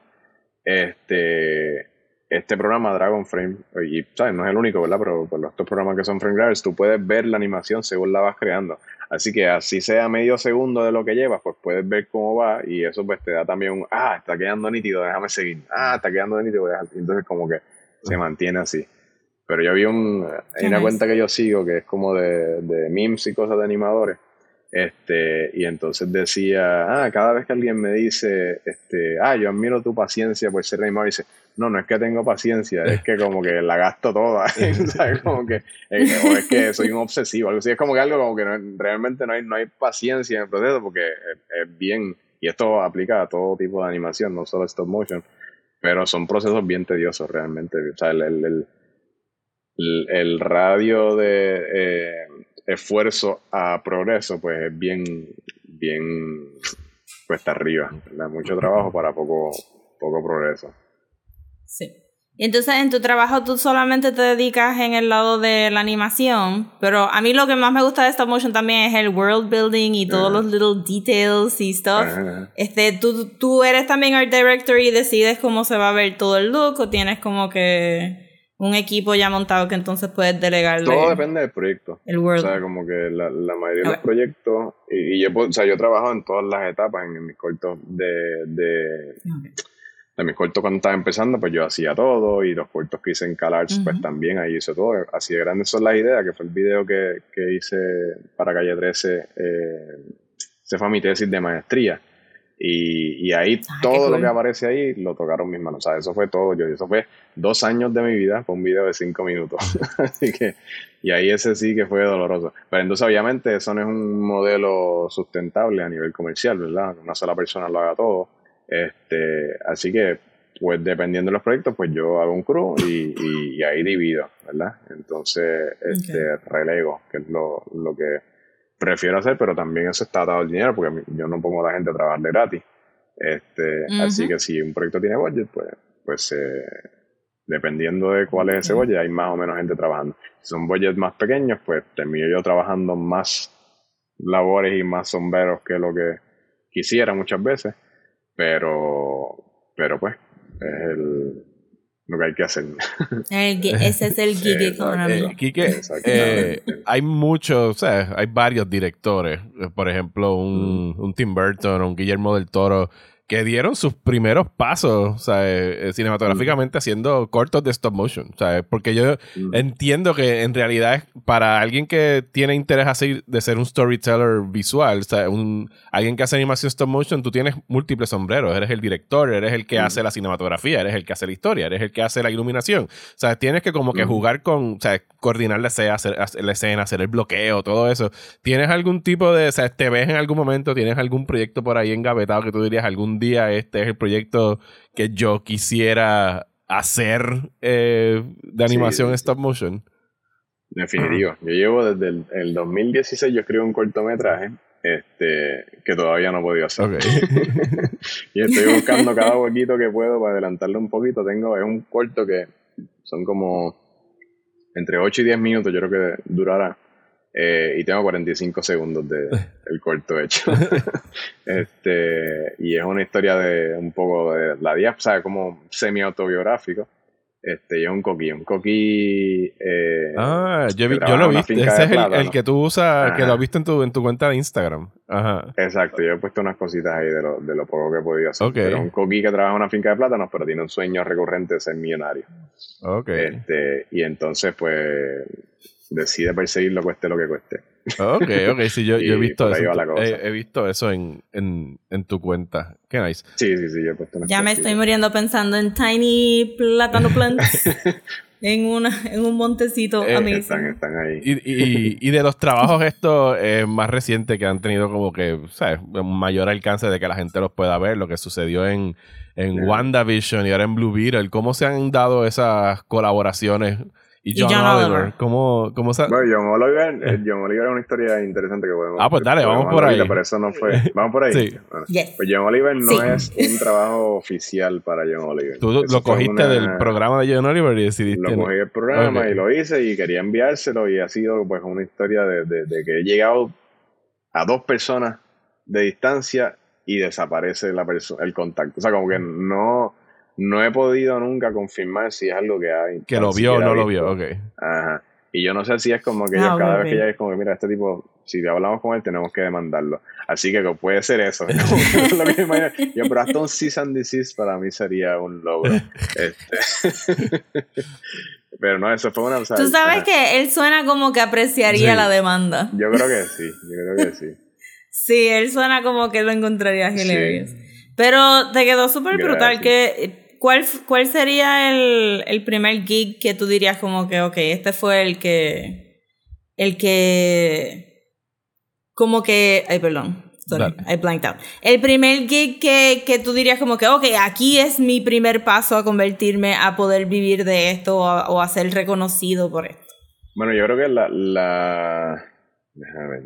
este... este programa Dragon Frame, y ¿sabes? No es el único, ¿verdad? Pero por estos programas que son frame gravers, tú puedes ver la animación según la vas creando. Así que así sea medio segundo de lo que llevas, pues puedes ver cómo va, y eso pues te da también un, ah, está quedando nítido, déjame seguir. Ah, está quedando nítido, déjame. Entonces como que se mantiene así. Pero yo vi un, hay una cuenta que yo sigo que es como de, de memes y cosas de animadores. Este, y entonces decía, ah, cada vez que alguien me dice, este, ah, yo admiro tu paciencia por ser animador, dice, no, no es que tengo paciencia, es que como que la gasto toda, ¿sabes? Como que, eh, o es que soy un obsesivo, algo así, es como que algo como que no, realmente no hay, no hay paciencia en el proceso, porque es, es bien, y esto aplica a todo tipo de animación, no solo stop motion, pero son procesos bien tediosos realmente, o sea, el, el, el, el, el radio de... Eh, esfuerzo a progreso, pues es bien, bien cuesta arriba, ¿verdad? Mucho trabajo para poco, poco progreso. Sí. Y entonces en tu trabajo tú solamente te dedicas en el lado de la animación, pero a mí lo que más me gusta de stop motion también es el world building y todos uh-huh. los little details y stuff. Uh-huh. Este, ¿tú, tú eres también art director y decides cómo se va a ver todo el look, o tienes como que un equipo ya montado que entonces puedes delegarle? Todo depende del proyecto. El world. O sea, como que la, la mayoría de okay. los proyectos, y, y yo, o sea, yo he trabajado en todas las etapas, en, en mis cortos de, de, okay. de mis cortos cuando estaba empezando, pues yo hacía todo, y los cortos que hice en CalArts, uh-huh. pues también ahí hice todo. Así de grandes son las ideas, que fue el video que, que hice para Calle trece, eh, ese fue mi tesis de maestría. Y, y ahí Ah, todo cool. lo que aparece ahí lo tocaron mis manos. O sea, eso fue todo yo. Eso fue dos años de mi vida por un video de cinco minutos. Así que, y ahí ese sí que fue doloroso. Pero entonces, obviamente, eso no es un modelo sustentable a nivel comercial, ¿verdad? Una sola persona lo haga todo. Este, así que, pues dependiendo de los proyectos, pues yo hago un crew y, y, y ahí divido, ¿verdad? Entonces, este, okay. relego, que es lo, lo que prefiero hacer, pero también eso está atado al dinero, porque yo no pongo a la gente a trabajar de gratis. Este, uh-huh. Así que si un proyecto tiene budget, pues, pues eh, dependiendo de cuál es ese budget, hay más o menos gente trabajando. Si son budgets más pequeños, pues termino yo trabajando más labores y más sombreros que lo que quisiera muchas veces, pero, pero pues es el, lo que hay que hacer. El, ese es el gig economy. Eh, Quique, eh, hay muchos, o sea, hay varios directores, por ejemplo, un, un Tim Burton, un Guillermo del Toro, que dieron sus primeros pasos, o sea, eh, cinematográficamente mm. haciendo cortos de stop motion, o sea, porque yo mm. entiendo que en realidad es para alguien que tiene interés así de ser un storyteller visual, o sea, un, alguien que hace animación stop motion, tú tienes múltiples sombreros, eres el director, eres el que mm. hace la cinematografía, eres el que hace la historia, eres el que hace la iluminación, o sea, tienes que como que mm. jugar con, o sea, coordinar la escena, hacer, hacer la escena, hacer el bloqueo, todo eso. ¿Tienes algún tipo de, o sea, te ves en algún momento, tienes algún proyecto por ahí engavetado que tú dirías algún día este es el proyecto que yo quisiera hacer eh, de animación sí, stop motion? Definitivo. Yo llevo desde el, el dos mil dieciséis, yo escribo un cortometraje este, que todavía no he podido hacer. Okay. Y estoy buscando cada huequito que puedo para adelantarlo un poquito. Tengo, es un corto que son como entre ocho y diez minutos, yo creo que durará. Eh, y tengo cuarenta y cinco segundos de el corto hecho. este y es una historia de un poco de la vida, o sea, como semi-autobiográfico. Este, y es un coquí, un coquí. Eh, ah, yo, vi, yo lo vi. Ese es el, el que tú usas, ajá, que lo has visto en tu, en tu cuenta de Instagram. Ajá. Exacto, yo he puesto unas cositas ahí de lo, de lo poco que he podido hacer. Okay. Pero un coquí que trabaja en una finca de plátanos, pero tiene un sueño recurrente de ser millonario. Okay. Este, y entonces, pues, decide perseguirlo cueste lo que cueste. Ok, ok, sí, yo, yo he visto eso. Tu, he, he visto eso en, en, en tu cuenta. Qué nice. Sí, sí, sí, yo he puesto una Ya me estoy muriendo pensando en Tiny Plátano Plants. en, una, en un montecito eh, amazing. Están, están ahí. Y, y, y de los trabajos estos eh, más recientes que han tenido como que, ¿sabes? Un mayor alcance de que la gente los pueda ver, lo que sucedió en, en yeah. WandaVision y ahora en Blue Beetle, ¿cómo se han dado esas colaboraciones? Y John, y John Oliver, Oliver. ¿Cómo, cómo se...? Bueno, John Oliver, eh, John Oliver es una historia interesante que podemos... Ah, pues dale, vamos por ahí. Pero eso no fue... ¿Vamos por ahí? Sí. Bueno, yes. Pues John Oliver no sí. es un trabajo oficial para John Oliver. Tú eso lo cogiste una... del programa de John Oliver y decidiste... Lo cogí del programa okay. y lo hice y quería enviárselo y ha sido pues una historia de, de, de que he llegado a dos personas de distancia y desaparece la perso- el contacto. O sea, como que no... No he podido nunca confirmar si es algo que hay. Que lo vio o no lo vio, ok. Ajá. Y yo no sé si es como que ellos ah, cada okay. vez que ya es como que, mira, este tipo, si hablamos con él, tenemos que demandarlo. Así que puede ser eso. Lo que me yo, pero hasta un cease and desist para mí sería un logro. Este. Pero no, eso fue una... O sea, tú sabes ajá. que él suena como que apreciaría sí. la demanda. Yo creo que sí, yo creo que sí. Sí, él suena como que lo encontraría hilarious. Sí. Pero te quedó súper brutal que... ¿Cuál, ¿Cuál sería el, el primer gig que tú dirías como que, ok, este fue el que, el que, como que, ay, perdón, sorry, I blanked out. El primer gig que, que tú dirías como que, ok, aquí es mi primer paso a convertirme, a poder vivir de esto o a, o a ser reconocido por esto. Bueno, yo creo que la, la, déjame ver.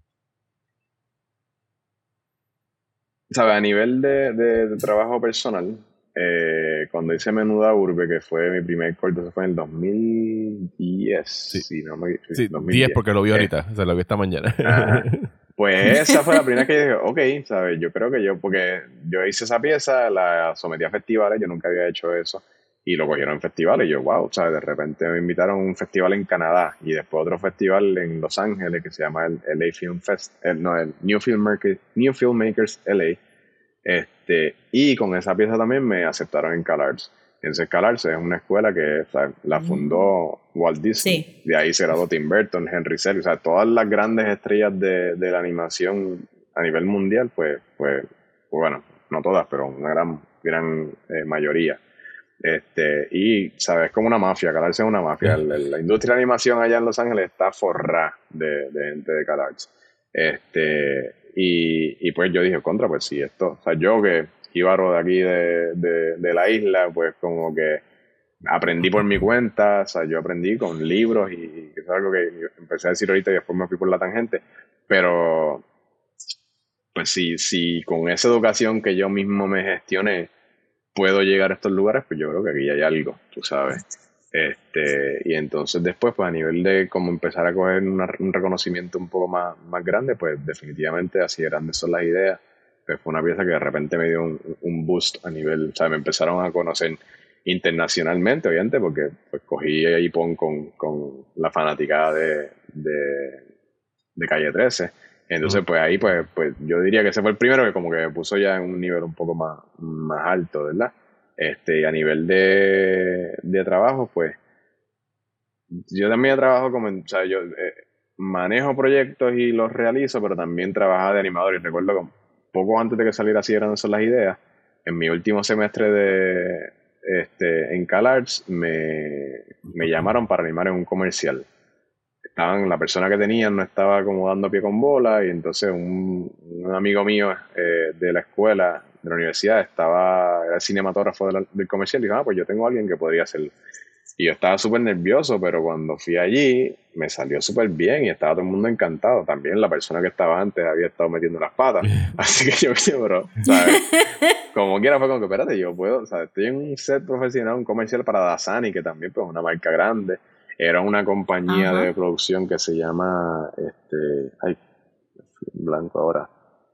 ¿Sabes? A nivel de, de, de trabajo personal, Eh, cuando hice Menuda Urbe, que fue mi primer corto, eso fue en el dos mil diez. Sí, sí, no me, sí, sí dos mil diez. diez porque lo vi ahorita, eh, se lo vi esta mañana. Ajá. Pues esa fue la primera que dije, ok, ¿sabes? Yo creo que yo, porque yo hice esa pieza, la sometí a festivales, yo nunca había hecho eso, y lo cogieron en festivales, y yo, wow, ¿sabes? De repente me invitaron a un festival en Canadá, y después otro festival en Los Ángeles, que se llama el L A Film Fest, el, no, el New Filmmakers, New Filmmakers L A. Este, y con esa pieza también me aceptaron en CalArts. Entonces CalArts es una escuela que, o sea, la fundó Walt Disney. Sí. De ahí se graduó Tim Burton, Henry Selick, o sea, todas las grandes estrellas de, de la animación a nivel mundial, pues, pues, bueno, no todas, pero una gran, gran eh, mayoría. Este, y, ¿sabes? Como una mafia, CalArts es una mafia. La, la industria de animación allá en Los Ángeles está forrada de, de gente de CalArts. Este, y, y pues yo dije, contra, pues sí, esto, o sea, yo que jíbaro de aquí de, de, de la isla, pues como que aprendí por mi cuenta, o sea, yo aprendí con libros y, y eso es algo que empecé a decir ahorita y después me fui por la tangente, pero pues sí, sí, con esa educación que yo mismo me gestioné, puedo llegar a estos lugares, pues yo creo que aquí hay algo, tú sabes. Este, y entonces después, pues a nivel de cómo empezar a coger una, un reconocimiento un poco más, más grande, pues definitivamente así grandes son las ideas. Pues fue una pieza que de repente me dio un, un boost a nivel, o sea, me empezaron a conocer internacionalmente, obviamente, porque pues cogí ahí pon con, con la fanaticada de, de, de Calle trece. Entonces, pues ahí, pues, pues yo diría que ese fue el primero que como que me puso ya en un nivel un poco más, más alto, ¿verdad? Este, a nivel de, de trabajo, pues, yo también trabajo como, o sea, yo eh, manejo proyectos y los realizo, pero también trabajaba de animador. Y recuerdo que poco antes de que saliera Así Grandes Son las Ideas, en mi último semestre de, este, en CalArts, me, me llamaron para animar en un comercial. Estaban, la persona que tenían no estaba como dando pie con bola y entonces un, un amigo mío eh, de la escuela, de la universidad, estaba, era el cinematógrafo de la, del comercial y dijo, ah, pues yo tengo a alguien que podría hacerlo. Y yo estaba súper nervioso, pero cuando fui allí me salió súper bien y estaba todo el mundo encantado. También la persona que estaba antes había estado metiendo las patas. Así que yo dije, bro, ¿sabes? Como quiera fue como que, espérate, yo puedo, o sea, estoy en un set profesional, un comercial para Dasani, que también pues, es una marca grande. Era una compañía Ajá. de producción que se llama, este, ay, blanco ahora.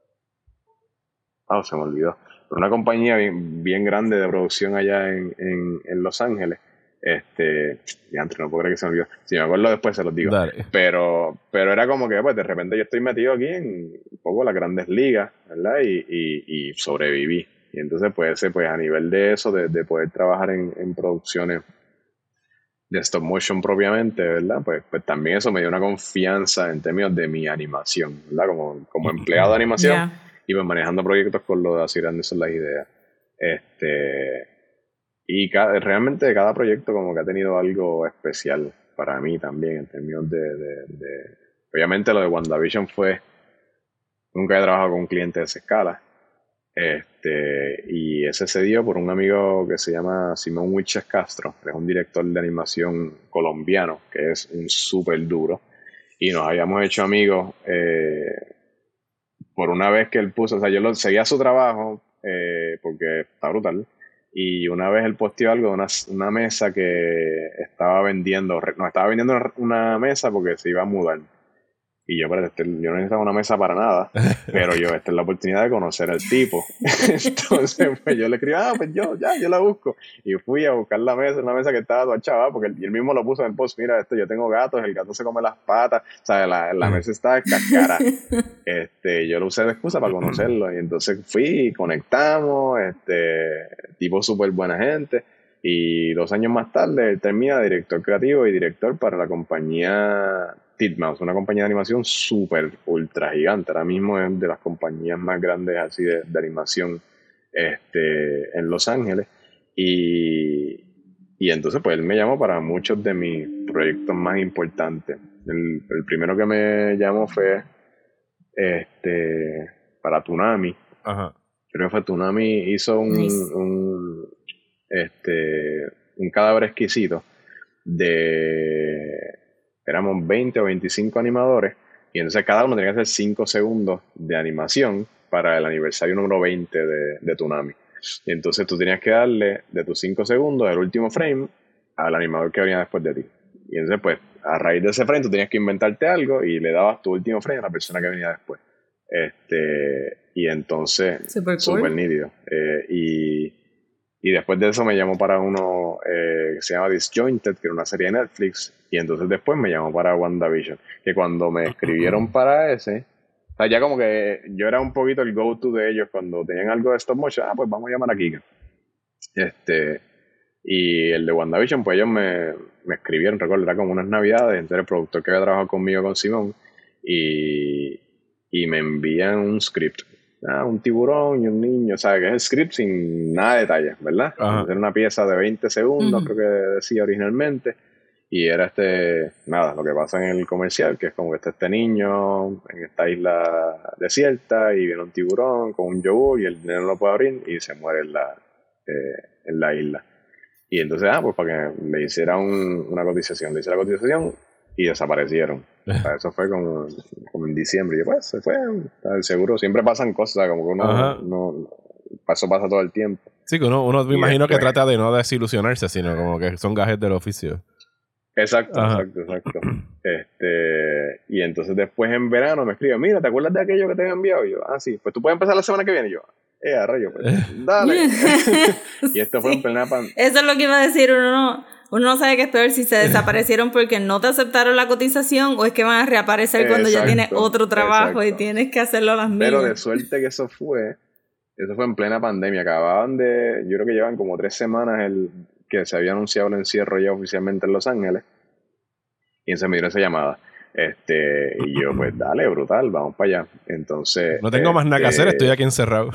Ah, oh, se me olvidó. Pero una compañía bien, bien grande de producción allá en, en, en Los Ángeles. Este, y antes no puedo creer que se me olvidó. Si me acuerdo después se los digo. Dale. Pero, pero era como que, pues, de repente yo estoy metido aquí en un poco las grandes ligas, ¿verdad? Y, y, y sobreviví. Y entonces, pues, pues, a nivel de eso, de, de poder trabajar en, en producciones de stop motion propiamente, ¿verdad? Pues, pues también eso me dio una confianza en términos de mi animación, ¿verdad? Como, como empleado de animación yeah. y pues manejando proyectos con lo de Así Grandes Son las Ideas. Este, y cada, realmente cada proyecto como que ha tenido algo especial para mí también en términos de, de, de... Obviamente lo de WandaVision fue... Nunca he trabajado con un cliente de esa escala. Este, y ese se dio por un amigo que se llama Simón Huiches Castro, que es un director de animación colombiano, que es un súper duro, y nos habíamos hecho amigos eh, por una vez que él puso, o sea, yo lo, seguía su trabajo eh, porque está brutal, y una vez él posteó algo de una, una mesa que estaba vendiendo, no, estaba vendiendo una, una mesa porque se iba a mudar. Y yo, pero este, yo no necesitaba una mesa para nada, pero yo, esta es la oportunidad de conocer al tipo. Entonces, pues yo le escribí, ah, pues yo, ya, yo la busco. Y fui a buscar la mesa, una mesa que estaba toda chaval, porque él, él mismo lo puso en el post, mira, esto, yo tengo gatos, el gato se come las patas, o sea, la, la mesa estaba cascara. Este, yo lo usé de excusa para conocerlo, y entonces fui, y conectamos, este, tipo súper buena gente. Y dos años más tarde, él termina director creativo y director para la compañía Titmouse, una compañía de animación súper ultra gigante. Ahora mismo es de las compañías más grandes así de, de animación este, en Los Ángeles. Y, y entonces pues él me llamó para muchos de mis proyectos más importantes. El, el primero que me llamó fue este, para Toonami. Ajá. Creo que fue Toonami, hizo un, nice. un, este, un cadáver exquisito de... Éramos veinte o veinticinco animadores y entonces cada uno tenía que hacer cinco segundos de animación para el aniversario número veinte de, de Toonami. Y entonces tú tenías que darle de tus cinco segundos el último frame al animador que venía después de ti. Y entonces pues a raíz de ese frame tú tenías que inventarte algo y le dabas tu último frame a la persona que venía después. Este, y entonces súper cool. Súper nítido. Eh, y... Y después de eso me llamó para uno eh, que se llama Disjointed, que era una serie de Netflix. Y entonces después me llamó para WandaVision. Que cuando me escribieron para ese, o sea, ya como que yo era un poquito el go-to de ellos cuando tenían algo de stop motion. Ah, pues vamos a llamar a Kika. Este, y el de WandaVision, pues ellos me, me escribieron, recuerdo, era como unas navidades. Entonces el productor que había trabajado conmigo, con Simón, y, y me envían un script. ah, un tiburón y un niño, o sea, que es el script sin nada de detalles, ¿verdad? Era una pieza de veinte segundos, uh-huh. creo que decía originalmente, y era este, nada, lo que pasa en el comercial, que es como que está este niño en esta isla desierta y viene un tiburón con un yogur y el niño no lo puede abrir y se muere en la, eh, en la isla. Y entonces, ah, pues para que le hiciera un, una cotización, le hice la cotización y desaparecieron. O sea, eso fue como, como en diciembre. Y pues se fue, seguro, siempre pasan cosas, como que uno, uno eso pasa todo el tiempo. Sí, que uno, uno me imagino después, que trata de no desilusionarse, sino como que son gajes del oficio. Exacto, Ajá. exacto, exacto. Este, y entonces después en verano me escribe, mira, ¿te acuerdas de aquello que te había enviado? Y yo, ah, sí, pues tú puedes empezar la semana que viene. Y yo, eh, a rayo, pues, dale. Y esto fue sí. en plena pandemia. Eso es lo que iba a decir, uno no, uno no sabe qué es peor, si se desaparecieron porque no te aceptaron la cotización o es que van a reaparecer cuando exacto, ya tienes otro trabajo exacto. y tienes que hacerlo a las millas. Pero de suerte que eso fue, eso fue en plena pandemia, acababan de, yo creo que llevan como tres semanas el que se había anunciado el encierro ya oficialmente en Los Ángeles, y se me dio esa llamada. Este, y yo, pues dale, brutal, vamos para allá. Entonces. No tengo este, más nada que hacer, estoy aquí encerrado.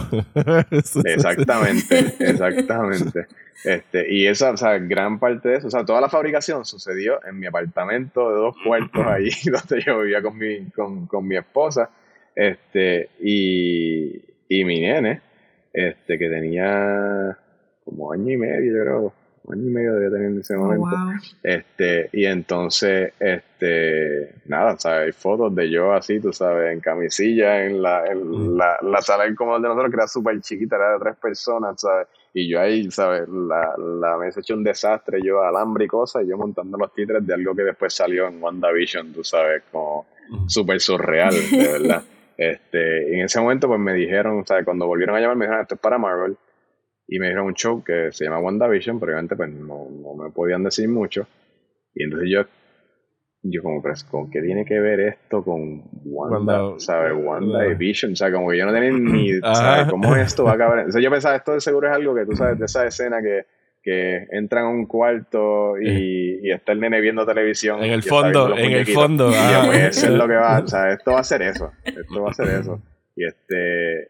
Exactamente, exactamente. Este, y esa, o sea, gran parte de eso, o sea, toda la fabricación sucedió en mi apartamento de dos cuartos ahí, donde yo vivía con mi, con, con mi esposa, este, y, y mi nene, este, que tenía como año y medio, yo creo. Un año y medio debía tener en ese momento. Oh, wow. Este, y entonces, este, nada, ¿sabes? Hay fotos de yo así, tú sabes, en camisilla, en la, en mm. la, la sala del comedor de nosotros, que era súper chiquita, era de tres personas, ¿sabes? Y yo ahí, ¿sabes? La, la mesa hecho un desastre, yo alambre y cosas, y yo montando los títeres de algo que después salió en WandaVision, tú sabes, como mm. súper surreal, de verdad. Este, y en ese momento, pues me dijeron, ¿sabes? Cuando volvieron a llamar, me dijeron, esto es para Marvel. Y me dieron un show que se llama WandaVision, pero obviamente pues no, no me podían decir mucho. Y entonces yo, yo como, pero ¿con qué tiene que ver esto con Wanda? Wanda ¿sabes? WandaVision, o sea, como que yo no tenía ni, ¿sabes? ¿Cómo esto va a acabar? Entonces yo pensaba, esto de seguro es algo que tú sabes de esa escena que, que entran a un cuarto y, y está el nene viendo televisión. En el fondo, en el fondo. Y yo, pues eso es lo que va, o sea, esto va a ser eso, esto va a ser eso. Y este,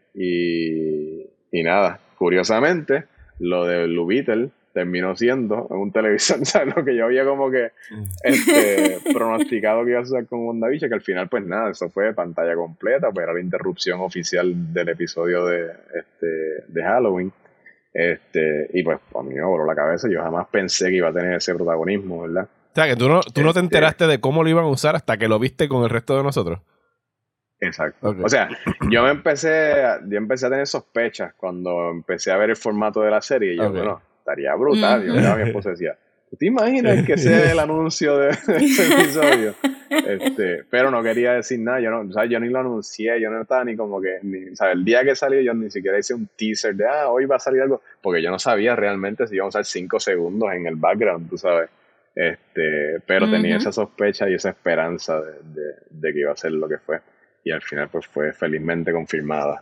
y, y nada. Curiosamente, lo de Blue Beetle terminó siendo un televisor, ¿sabes? Lo que yo había como que este, pronosticado que iba a ser con WandaVision, que al final, pues nada, eso fue pantalla completa, pues era la interrupción oficial del episodio de, este, de Halloween. Este, y pues a mí me voló la cabeza, yo jamás pensé que iba a tener ese protagonismo, ¿verdad? O sea, que tú no, tú no te enteraste de cómo lo iban a usar hasta que lo viste con el resto de nosotros. Exacto. Okay. O sea, yo me empecé, yo empecé a tener sospechas cuando empecé a ver el formato de la serie y yo, okay. bueno, estaría brutal. Mm. Yo miraba a mi esposa y decía, ¿tú te imaginas que sea el anuncio de, de ese episodio? Este, pero no quería decir nada, yo no, o sea, yo ni lo anuncié, yo no estaba ni como que, ni, o sea, el día que salió yo ni siquiera hice un teaser de, ah, hoy va a salir algo, porque yo no sabía realmente si iba a usar cinco segundos en el background, tú sabes. Este, pero uh-huh. tenía esa sospecha y esa esperanza de, de, de que iba a ser lo que fue. Y al final pues fue felizmente confirmada.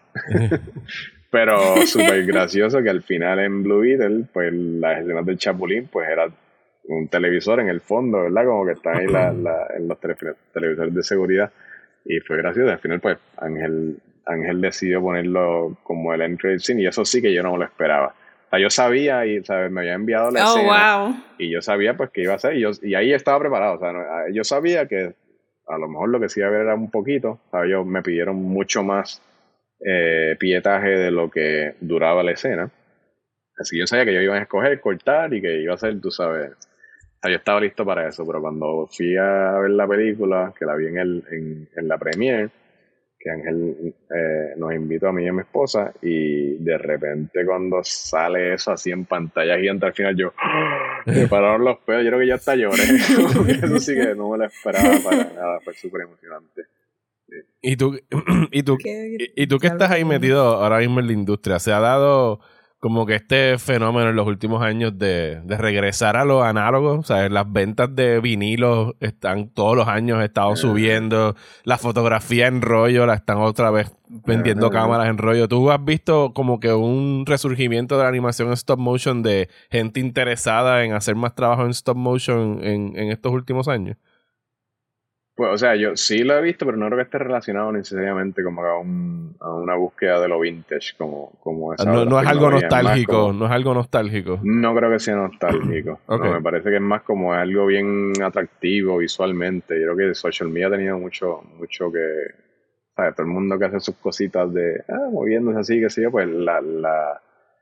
Pero súper gracioso que al final en Blue Beetle, pues las escenas del Chapulín, pues era un televisor en el fondo, ¿verdad? Como que están ahí la, la, en los tele, televisores de seguridad. Y fue gracioso. Al final pues Ángel, Ángel decidió ponerlo como el end credit scene y eso sí que yo no me lo esperaba. O sea, yo sabía y, ¿sabes? Me había enviado la oh, escena. Wow. Y yo sabía pues que iba a ser. Y, yo, y ahí estaba preparado. O sea, no, yo sabía que a lo mejor lo que sí iba a ver era un poquito, ¿sabes? Ellos me pidieron mucho más eh, pietaje de lo que duraba la escena. Así que yo sabía que ellos iban a escoger, cortar y que iba a ser, tú sabes. O sea, yo estaba listo para eso, pero cuando fui a ver la película, que la vi en, el, en, en la premiere, que Ángel eh, nos invitó a mí y a mi esposa, y de repente cuando sale eso así en pantalla gigante, al final yo me pararon los pelos, yo creo que ya hasta lloré. Eso sí que no me lo esperaba para nada, fue súper emocionante. Sí. ¿Y tú, y tú, y, y tú que estás ahí metido ahora mismo en la industria, se ha dado como que este fenómeno en los últimos años de, de regresar a lo análogo? O sea, las ventas de vinilos están todos los años estado subiendo, la fotografía en rollo la están otra vez vendiendo cámaras en rollo. ¿Tú has visto como que un resurgimiento de la animación en stop motion de gente interesada en hacer más trabajo en stop motion en, en estos últimos años? Pues, o sea, yo sí lo he visto, pero no creo que esté relacionado necesariamente como a, un, a una búsqueda de lo vintage, como, como esa No, otra no es algo tecnología. Es más nostálgico, como- no es algo nostálgico. no creo que sea nostálgico. Ok. No, me parece que es más como algo bien atractivo visualmente. Yo creo que social media ha tenido mucho, mucho que, ¿sabes? Todo el mundo que hace sus cositas de, ah, moviéndose así, qué sé yo, pues la, la,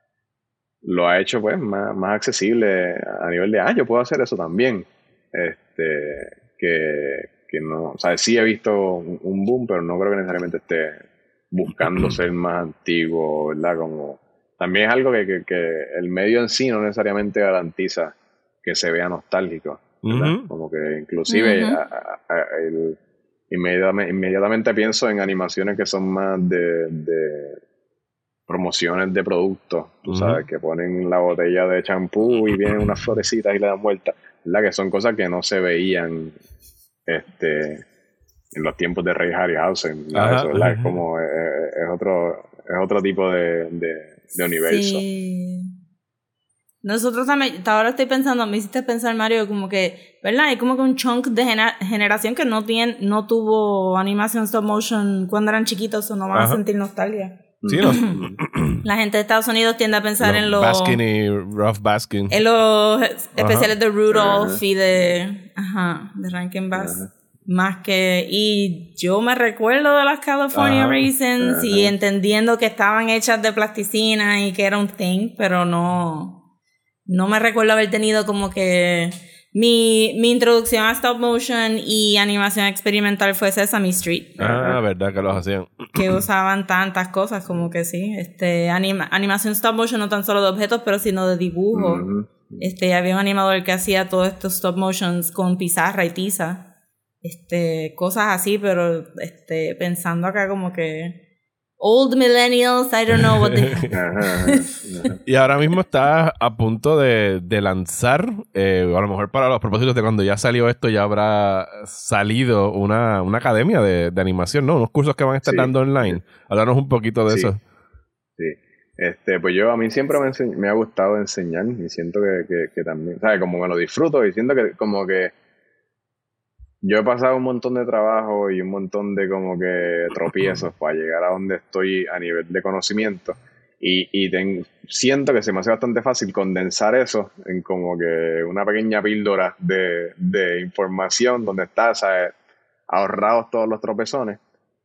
lo ha hecho pues más, más accesible a nivel de, ah, yo puedo hacer eso también. Este, que, que no, o sea, sí he visto un, un boom, pero no creo que necesariamente esté buscando ser más antiguo, ¿verdad? Como, también es algo que, que, que el medio en sí no necesariamente garantiza que se vea nostálgico, ¿verdad? Ujú. Como que inclusive Ujú. a- a- a- el- inmediatamente, inmediatamente pienso en animaciones que son más de, de promociones de productos, tú Ujú. sabes, que ponen la botella de champú y vienen unas florecitas y le dan vuelta, ¿verdad? Que son cosas que no se veían este, en los tiempos de Ray Harryhausen, nada de Ajá. eso, ¿verdad? Es como, eh, es otro, es otro tipo de, de, de universo. Sí. Nosotros también, ahora estoy pensando, me hiciste pensar, Mario, como que, ¿verdad? Hay como que un chunk de gener- generación que no tiene, no tuvo animación stop motion cuando eran chiquitos, o no van Ajá. a sentir nostalgia. Sí, no. La gente de Estados Unidos tiende a pensar en los Baskin y Ralph Baskin. en los especiales de Rudolph Ajá. y de ajá, de Rankin Bass. Ajá. Más que, y yo me recuerdo de las California Ajá. Raisins y Ajá. entendiendo que estaban hechas de plasticina y que era un thing, pero no, no me recuerdo haber tenido como que mi, mi introducción a stop motion y animación experimental fue Sesame Street, Ah, verdad que los hacían. que usaban tantas cosas como que sí, este anima, animación stop motion no tan solo de objetos, pero sino de dibujo. Ujú. Este, había un animador que hacía todos estos stop motions con pizarra y tiza. Este, cosas así, pero este, pensando acá como que old millennials, I don't know what they Ajá, ajá, ajá. Y ahora mismo está a punto de, de lanzar, eh, a lo mejor para los propósitos de cuando ya salió esto, ya habrá salido una, una academia de, de animación, ¿no? Unos cursos que van a estar Sí. dando online. Háblanos un poquito de Sí. eso. Sí, este, pues yo a mí siempre me, ense- me ha gustado enseñar y siento que, que, que también, ¿sabes? Como me lo disfruto y siento que como que yo he pasado un montón de trabajo y un montón de como que tropiezos para llegar a donde estoy a nivel de conocimiento y, y ten- siento que se me hace bastante fácil condensar eso en como que una pequeña píldora de, de información donde está, ¿sabes? Ahorrados todos los tropezones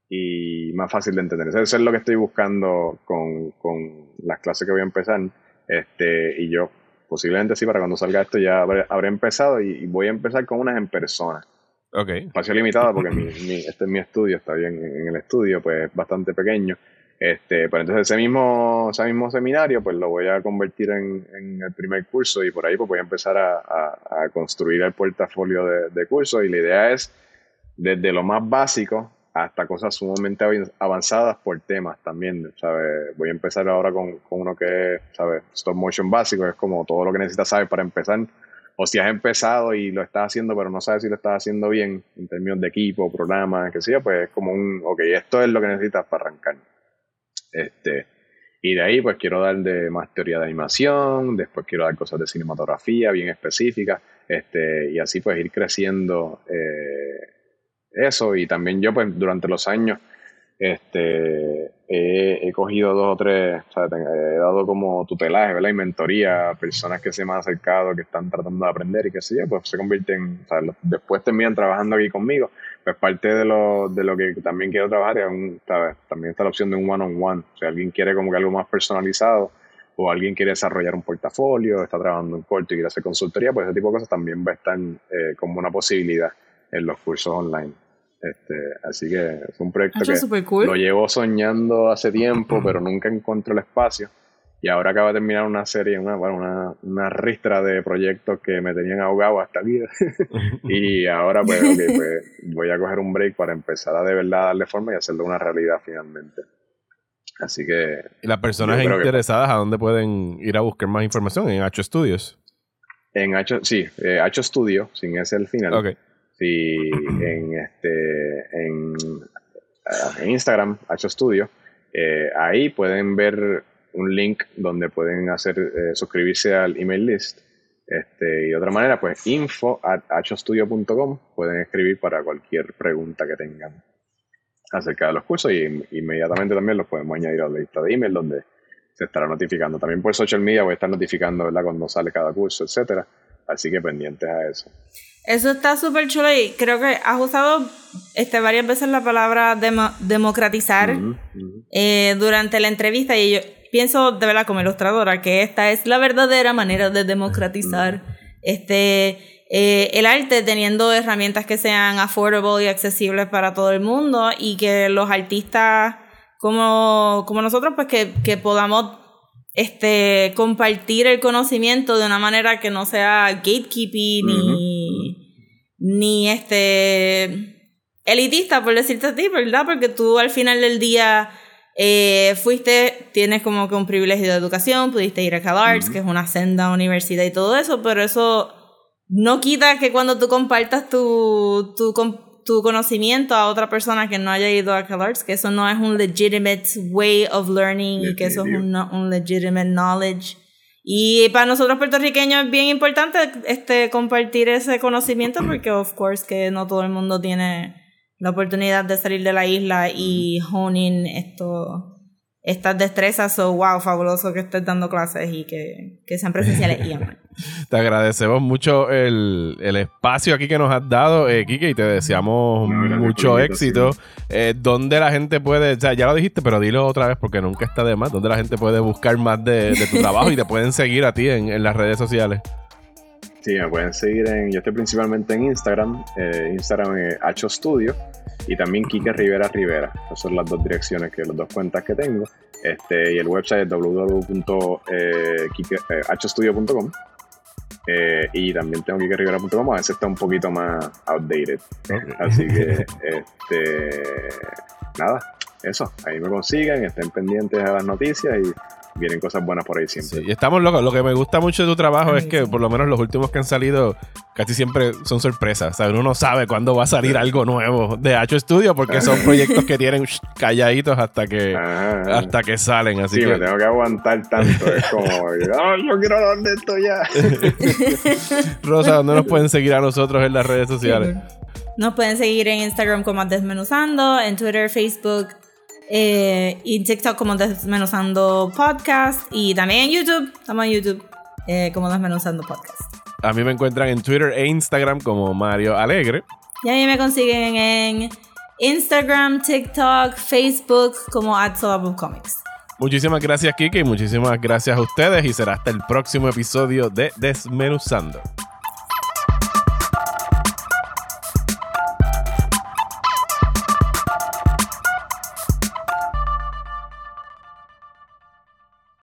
y más fácil de entender. Eso es lo que estoy buscando con, con las clases que voy a empezar. Este, y yo posiblemente sí, para cuando salga esto ya habré, habré empezado y, y voy a empezar con unas en persona. Ok. Espacio limitado porque mi, mi, este es mi estudio, está bien en, en el estudio, pues es bastante pequeño. Este, pero entonces ese mismo, ese mismo seminario pues lo voy a convertir en, en el primer curso y por ahí pues voy a empezar a, a, a construir el portafolio de, de cursos y la idea es desde lo más básico hasta cosas sumamente avanzadas por temas también, ¿sabes? Voy a empezar ahora con, con uno que es, ¿sabes? Stop motion básico, es como todo lo que necesitas saber para empezar. O si has empezado y lo estás haciendo, pero no sabes si lo estás haciendo bien en términos de equipo, programa, qué sé yo, pues es como un, ok, esto es lo que necesitas para arrancar. Este, y de ahí, pues quiero dar de más teoría de animación, después quiero dar cosas de cinematografía bien específicas, este, y así pues ir creciendo eh, eso. Y también yo, pues durante los años, este, he, he cogido dos o tres, o sea, he dado como tutelaje, ¿verdad? Y mentoría a personas que se me han acercado, que están tratando de aprender y qué sé yo, pues se convierten, o sea, los- después terminan trabajando aquí conmigo. Pues parte de lo, de lo que también quiero trabajar es un, ¿sabes? También está la opción de un one-on-one. O sea, alguien quiere como que algo más personalizado o alguien quiere desarrollar un portafolio, está trabajando en corto y quiere hacer consultoría, pues ese tipo de cosas también va a estar eh, como una posibilidad en los cursos online. Este, así que es un proyecto Eso que es súper cool. lo llevo soñando hace tiempo, pero nunca encuentro el espacio. Y ahora acaba de terminar una serie, una, bueno, una, una ristra de proyectos que me tenían ahogado hasta aquí. Y ahora pues, okay, pues voy a coger un break para empezar a de verdad darle forma y hacerlo una realidad finalmente. Así que... Y las personas yo creo que interesadas, ¿a dónde pueden ir a buscar más información? En H Studios. en H, sí, eh, H Studio, sin ese al final. Ok. Sí, en este en, uh, en Instagram, H Studio, eh, ahí pueden ver un link donde pueden hacer eh, suscribirse al email list. Este, y de otra manera, pues info at hachostudio punto com, pueden escribir para cualquier pregunta que tengan acerca de los cursos, y inmediatamente también los podemos añadir a la lista de email donde se estará notificando. También por social media voy a estar notificando, ¿verdad?, cuando sale cada curso, etcétera. Así que pendientes a eso. Eso está súper chulo, y creo que has usado este, varias veces la palabra demo, democratizar uh-huh, uh-huh. Eh, durante la entrevista, y yo pienso de verdad como ilustradora que esta es la verdadera manera de democratizar uh-huh. este, eh, el arte, teniendo herramientas que sean affordable y accesibles para todo el mundo, y que los artistas como, como nosotros pues que, que podamos este, compartir el conocimiento de una manera que no sea gatekeeping uh-huh. ni, ni este, elitista, por decirte a ti, ¿verdad? Porque tú al final del día eh, fuiste, tienes como que un privilegio de educación, pudiste ir a CalArts, uh-huh. que es una senda universidad y todo eso, pero eso no quita que cuando tú compartas tu, tu, tu conocimiento a otra persona que no haya ido a CalArts, que eso no es un legitimate way of learning, y que eso es un, un legitimate knowledge. Y para nosotros puertorriqueños es bien importante este, compartir ese conocimiento, porque of course que no todo el mundo tiene la oportunidad de salir de la isla y honing esto, estas destrezas. So, wow, fabuloso que estés dando clases y que, que sean presenciales. Y te agradecemos mucho el, el espacio aquí que nos has dado, eh, Quique, y te deseamos no, mucho éxito. Eh, ¿Dónde la gente puede, o sea, ya lo dijiste, pero dilo otra vez porque nunca está de más, dónde la gente puede buscar más de, de tu trabajo y te pueden seguir a ti en, en las redes sociales? Sí, me pueden seguir en, yo estoy principalmente en Instagram, eh, Instagram es hachostudio, y también Quique Rivera Rivera. Esas son las dos direcciones, que las dos cuentas que tengo. Este, y el website es w w w punto hachostudio punto com. Eh, y también tengo quique rivera punto com, a veces está un poquito más outdated. Okay. Así que, este, nada, eso, ahí me consiguen, estén pendientes a las noticias y vienen cosas buenas por ahí siempre. Sí, y estamos locos. Lo que me gusta mucho de tu trabajo Ay, es que sí. por lo menos los últimos que han salido casi siempre son sorpresas. O sea, uno no sabe cuándo va a salir sí. algo nuevo de Hacho Studio, porque son proyectos que tienen shh, calladitos hasta que Ajá. hasta que salen. Así sí, que me tengo que aguantar tanto. Es como, ¡ay, yo quiero hablar de esto ya! Rosa, ¿dónde nos pueden seguir a nosotros en las redes sociales? Sí. Nos pueden seguir en Instagram como Desmenuzando, en Twitter, Facebook, Eh, y TikTok como Desmenuzando Podcast, y también en YouTube, estamos en YouTube eh, como Desmenuzando Podcast. A mí me encuentran en Twitter e Instagram como Mario Alegre. Y a mí me consiguen en Instagram, TikTok, Facebook como @solabucomics. Muchísimas gracias, Quique, y muchísimas gracias a ustedes, y será hasta el próximo episodio de Desmenuzando.